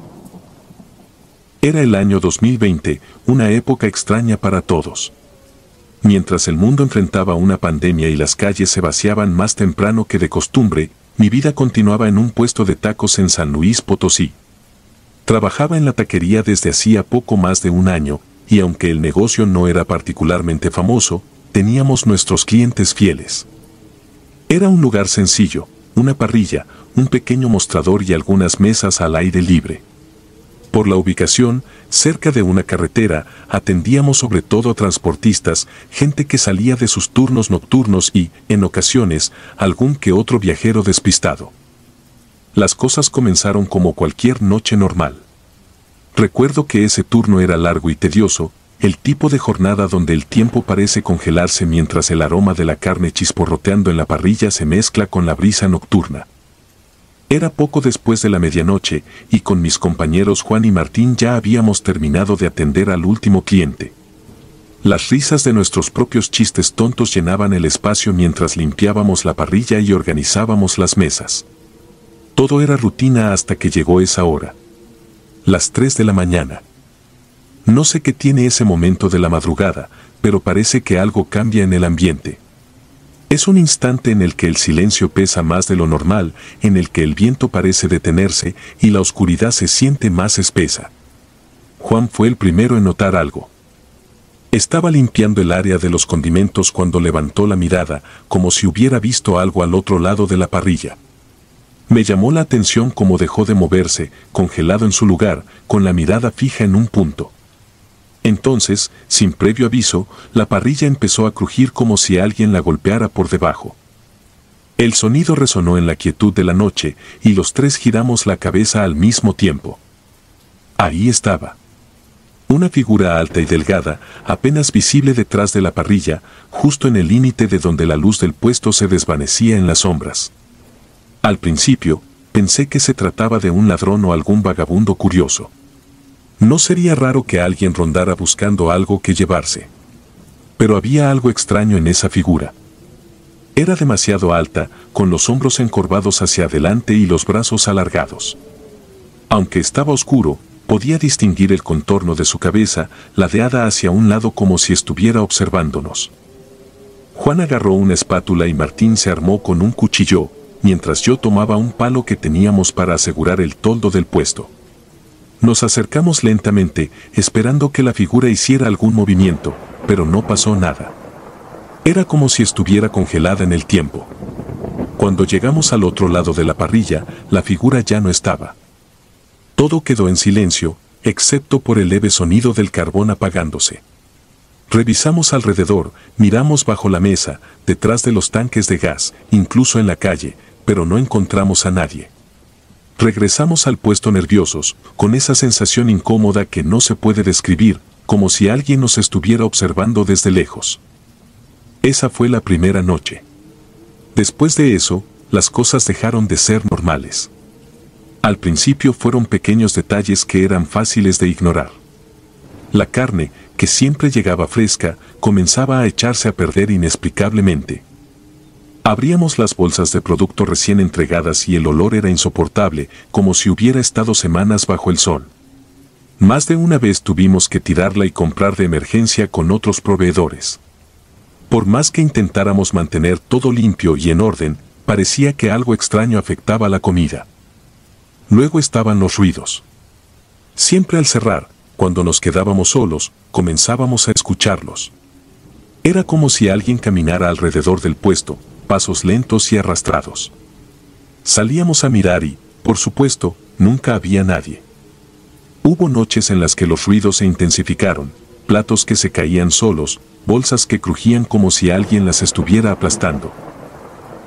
Era el año 2020, una época extraña para todos. Mientras el mundo enfrentaba una pandemia y las calles se vaciaban más temprano que de costumbre, mi vida continuaba en un puesto de tacos en San Luis Potosí. Trabajaba en la taquería desde hacía poco más de un año, y aunque el negocio no era particularmente famoso, teníamos nuestros clientes fieles. Era un lugar sencillo, una parrilla, un pequeño mostrador y algunas mesas al aire libre. Por la ubicación, cerca de una carretera, atendíamos sobre todo a transportistas, gente que salía de sus turnos nocturnos y, en ocasiones, algún que otro viajero despistado. Las cosas comenzaron como cualquier noche normal. Recuerdo que ese turno era largo y tedioso, el tipo de jornada donde el tiempo parece congelarse mientras el aroma de la carne chisporroteando en la parrilla se mezcla con la brisa nocturna. Era poco después de la medianoche, y con mis compañeros Juan y Martín ya habíamos terminado de atender al último cliente. Las risas de nuestros propios chistes tontos llenaban el espacio mientras limpiábamos la parrilla y organizábamos las mesas. Todo era rutina hasta que llegó esa hora. Las 3 de la mañana. No sé qué tiene ese momento de la madrugada, pero parece que algo cambia en el ambiente. Es un instante en el que el silencio pesa más de lo normal, en el que el viento parece detenerse y la oscuridad se siente más espesa. Juan fue el primero en notar algo. Estaba limpiando el área de los condimentos cuando levantó la mirada, como si hubiera visto algo al otro lado de la parrilla. Me llamó la atención cómo dejó de moverse, congelado en su lugar, con la mirada fija en un punto. Entonces, sin previo aviso, la parrilla empezó a crujir como si alguien la golpeara por debajo. El sonido resonó en la quietud de la noche, y los 3 giramos la cabeza al mismo tiempo. Ahí estaba. Una figura alta y delgada, apenas visible detrás de la parrilla, justo en el límite de donde la luz del puesto se desvanecía en las sombras. Al principio, pensé que se trataba de un ladrón o algún vagabundo curioso. No sería raro que alguien rondara buscando algo que llevarse. Pero había algo extraño en esa figura. Era demasiado alta, con los hombros encorvados hacia adelante y los brazos alargados. Aunque estaba oscuro, podía distinguir el contorno de su cabeza, ladeada hacia un lado como si estuviera observándonos. Juan agarró una espátula y Martín se armó con un cuchillo, mientras yo tomaba un palo que teníamos para asegurar el toldo del puesto. Nos acercamos lentamente, esperando que la figura hiciera algún movimiento, pero no pasó nada. Era como si estuviera congelada en el tiempo. Cuando llegamos al otro lado de la parrilla, la figura ya no estaba. Todo quedó en silencio, excepto por el leve sonido del carbón apagándose. Revisamos alrededor, miramos bajo la mesa, detrás de los tanques de gas, incluso en la calle, pero no encontramos a nadie. Regresamos al puesto nerviosos, con esa sensación incómoda que no se puede describir, como si alguien nos estuviera observando desde lejos. Esa fue la primera noche. Después de eso, las cosas dejaron de ser normales. Al principio fueron pequeños detalles que eran fáciles de ignorar. La carne, que siempre llegaba fresca, comenzaba a echarse a perder inexplicablemente. Abríamos las bolsas de producto recién entregadas y el olor era insoportable, como si hubiera estado semanas bajo el sol. Más de una vez tuvimos que tirarla y comprar de emergencia con otros proveedores. Por más que intentáramos mantener todo limpio y en orden, parecía que algo extraño afectaba la comida. Luego estaban los ruidos. Siempre al cerrar, cuando nos quedábamos solos, comenzábamos a escucharlos. Era como si alguien caminara alrededor del puesto, pasos lentos y arrastrados. Salíamos a mirar y, por supuesto, nunca había nadie. Hubo noches en las que los ruidos se intensificaron, platos que se caían solos, bolsas que crujían como si alguien las estuviera aplastando.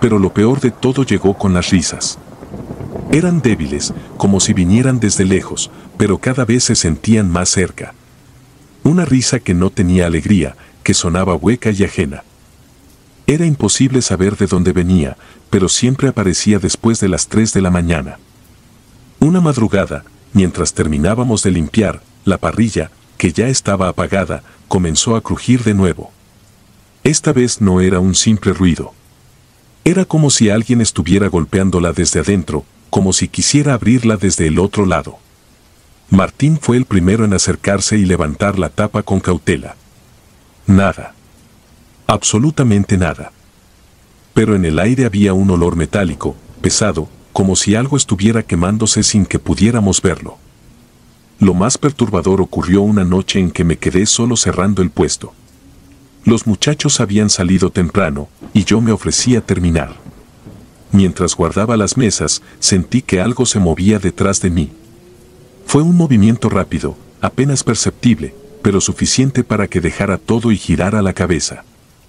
Pero lo peor de todo llegó con las risas. Eran débiles, como si vinieran desde lejos, pero cada vez se sentían más cerca. Una risa que no tenía alegría, que sonaba hueca y ajena. Era imposible saber de dónde venía, pero siempre aparecía después de las 3 de la mañana. Una madrugada, mientras terminábamos de limpiar, la parrilla, que ya estaba apagada, comenzó a crujir de nuevo. Esta vez no era un simple ruido. Era como si alguien estuviera golpeándola desde adentro, como si quisiera abrirla desde el otro lado. Martín fue el primero en acercarse y levantar la tapa con cautela. Nada. Absolutamente nada. Pero en el aire había un olor metálico, pesado, como si algo estuviera quemándose sin que pudiéramos verlo. Lo más perturbador ocurrió una noche en que me quedé solo cerrando el puesto. Los muchachos habían salido temprano, y yo me ofrecí a terminar. Mientras guardaba las mesas, sentí que algo se movía detrás de mí. Fue un movimiento rápido, apenas perceptible, pero suficiente para que dejara todo y girara la cabeza.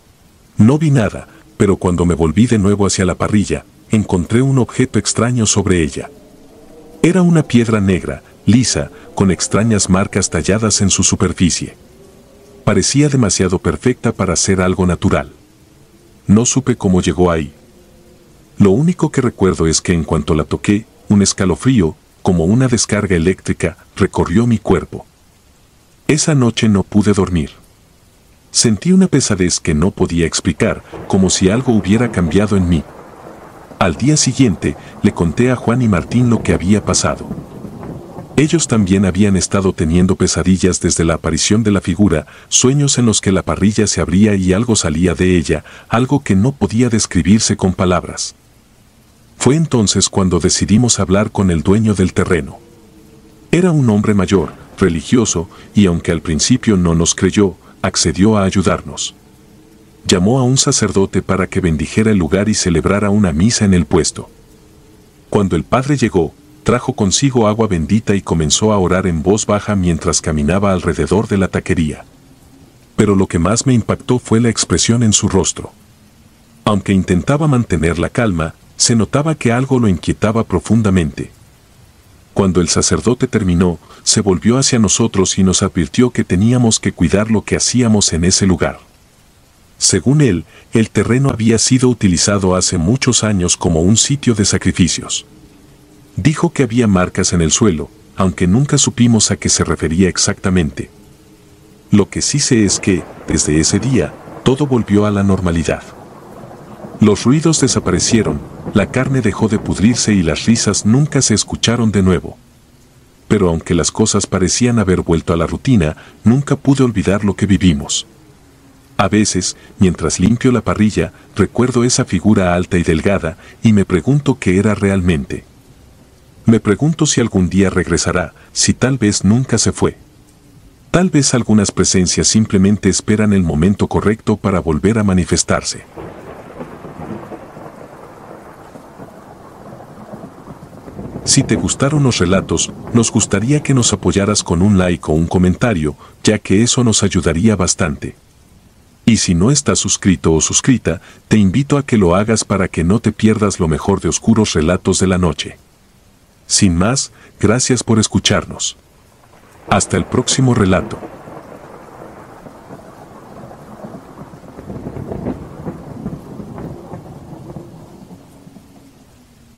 No vi nada, pero cuando me volví de nuevo hacia la parrilla, encontré un objeto extraño sobre ella. Era una piedra negra, lisa, con extrañas marcas talladas en su superficie. Parecía demasiado perfecta para ser algo natural. No supe cómo llegó ahí. Lo único que recuerdo es que en cuanto la toqué, un escalofrío, como una descarga eléctrica, recorrió mi cuerpo. Esa noche no pude dormir. Sentí una pesadez que no podía explicar, como si algo hubiera cambiado en mí. Al día siguiente, le conté a Juan y Martín lo que había pasado. Ellos también habían estado teniendo pesadillas desde la aparición de la figura, sueños en los que la parrilla se abría y algo salía de ella, algo que no podía describirse con palabras. Fue entonces cuando decidimos hablar con el dueño del terreno. Era un hombre mayor, religioso, y aunque al principio no nos creyó, accedió a ayudarnos. Llamó a un sacerdote para que bendijera el lugar y celebrara una misa en el puesto. Cuando el padre llegó, trajo consigo agua bendita y comenzó a orar en voz baja mientras caminaba alrededor de la taquería. Pero lo que más me impactó fue la expresión en su rostro. Aunque intentaba mantener la calma, se notaba que algo lo inquietaba profundamente. Cuando el sacerdote terminó, se volvió hacia nosotros y nos advirtió que teníamos que cuidar lo que hacíamos en ese lugar. Según él, el terreno había sido utilizado hace muchos años como un sitio de sacrificios. Dijo que había marcas en el suelo, aunque nunca supimos a qué se refería exactamente. Lo que sí sé es que, desde ese día, todo volvió a la normalidad. Los ruidos desaparecieron, la carne dejó de pudrirse y las risas nunca se escucharon de nuevo. Pero aunque las cosas parecían haber vuelto a la rutina, nunca pude olvidar lo que vivimos. A veces, mientras limpio la parrilla, recuerdo esa figura alta y delgada y me pregunto qué era realmente. Me pregunto si algún día regresará, si tal vez nunca se fue. Tal vez algunas presencias simplemente esperan el momento correcto para volver a manifestarse. Si te gustaron los relatos, nos gustaría que nos apoyaras con un like o un comentario, ya que eso nos ayudaría bastante. Y si no estás suscrito o suscrita, te invito a que lo hagas para que no te pierdas lo mejor de Oscuros Relatos de la Noche. Sin más, gracias por escucharnos. Hasta el próximo relato.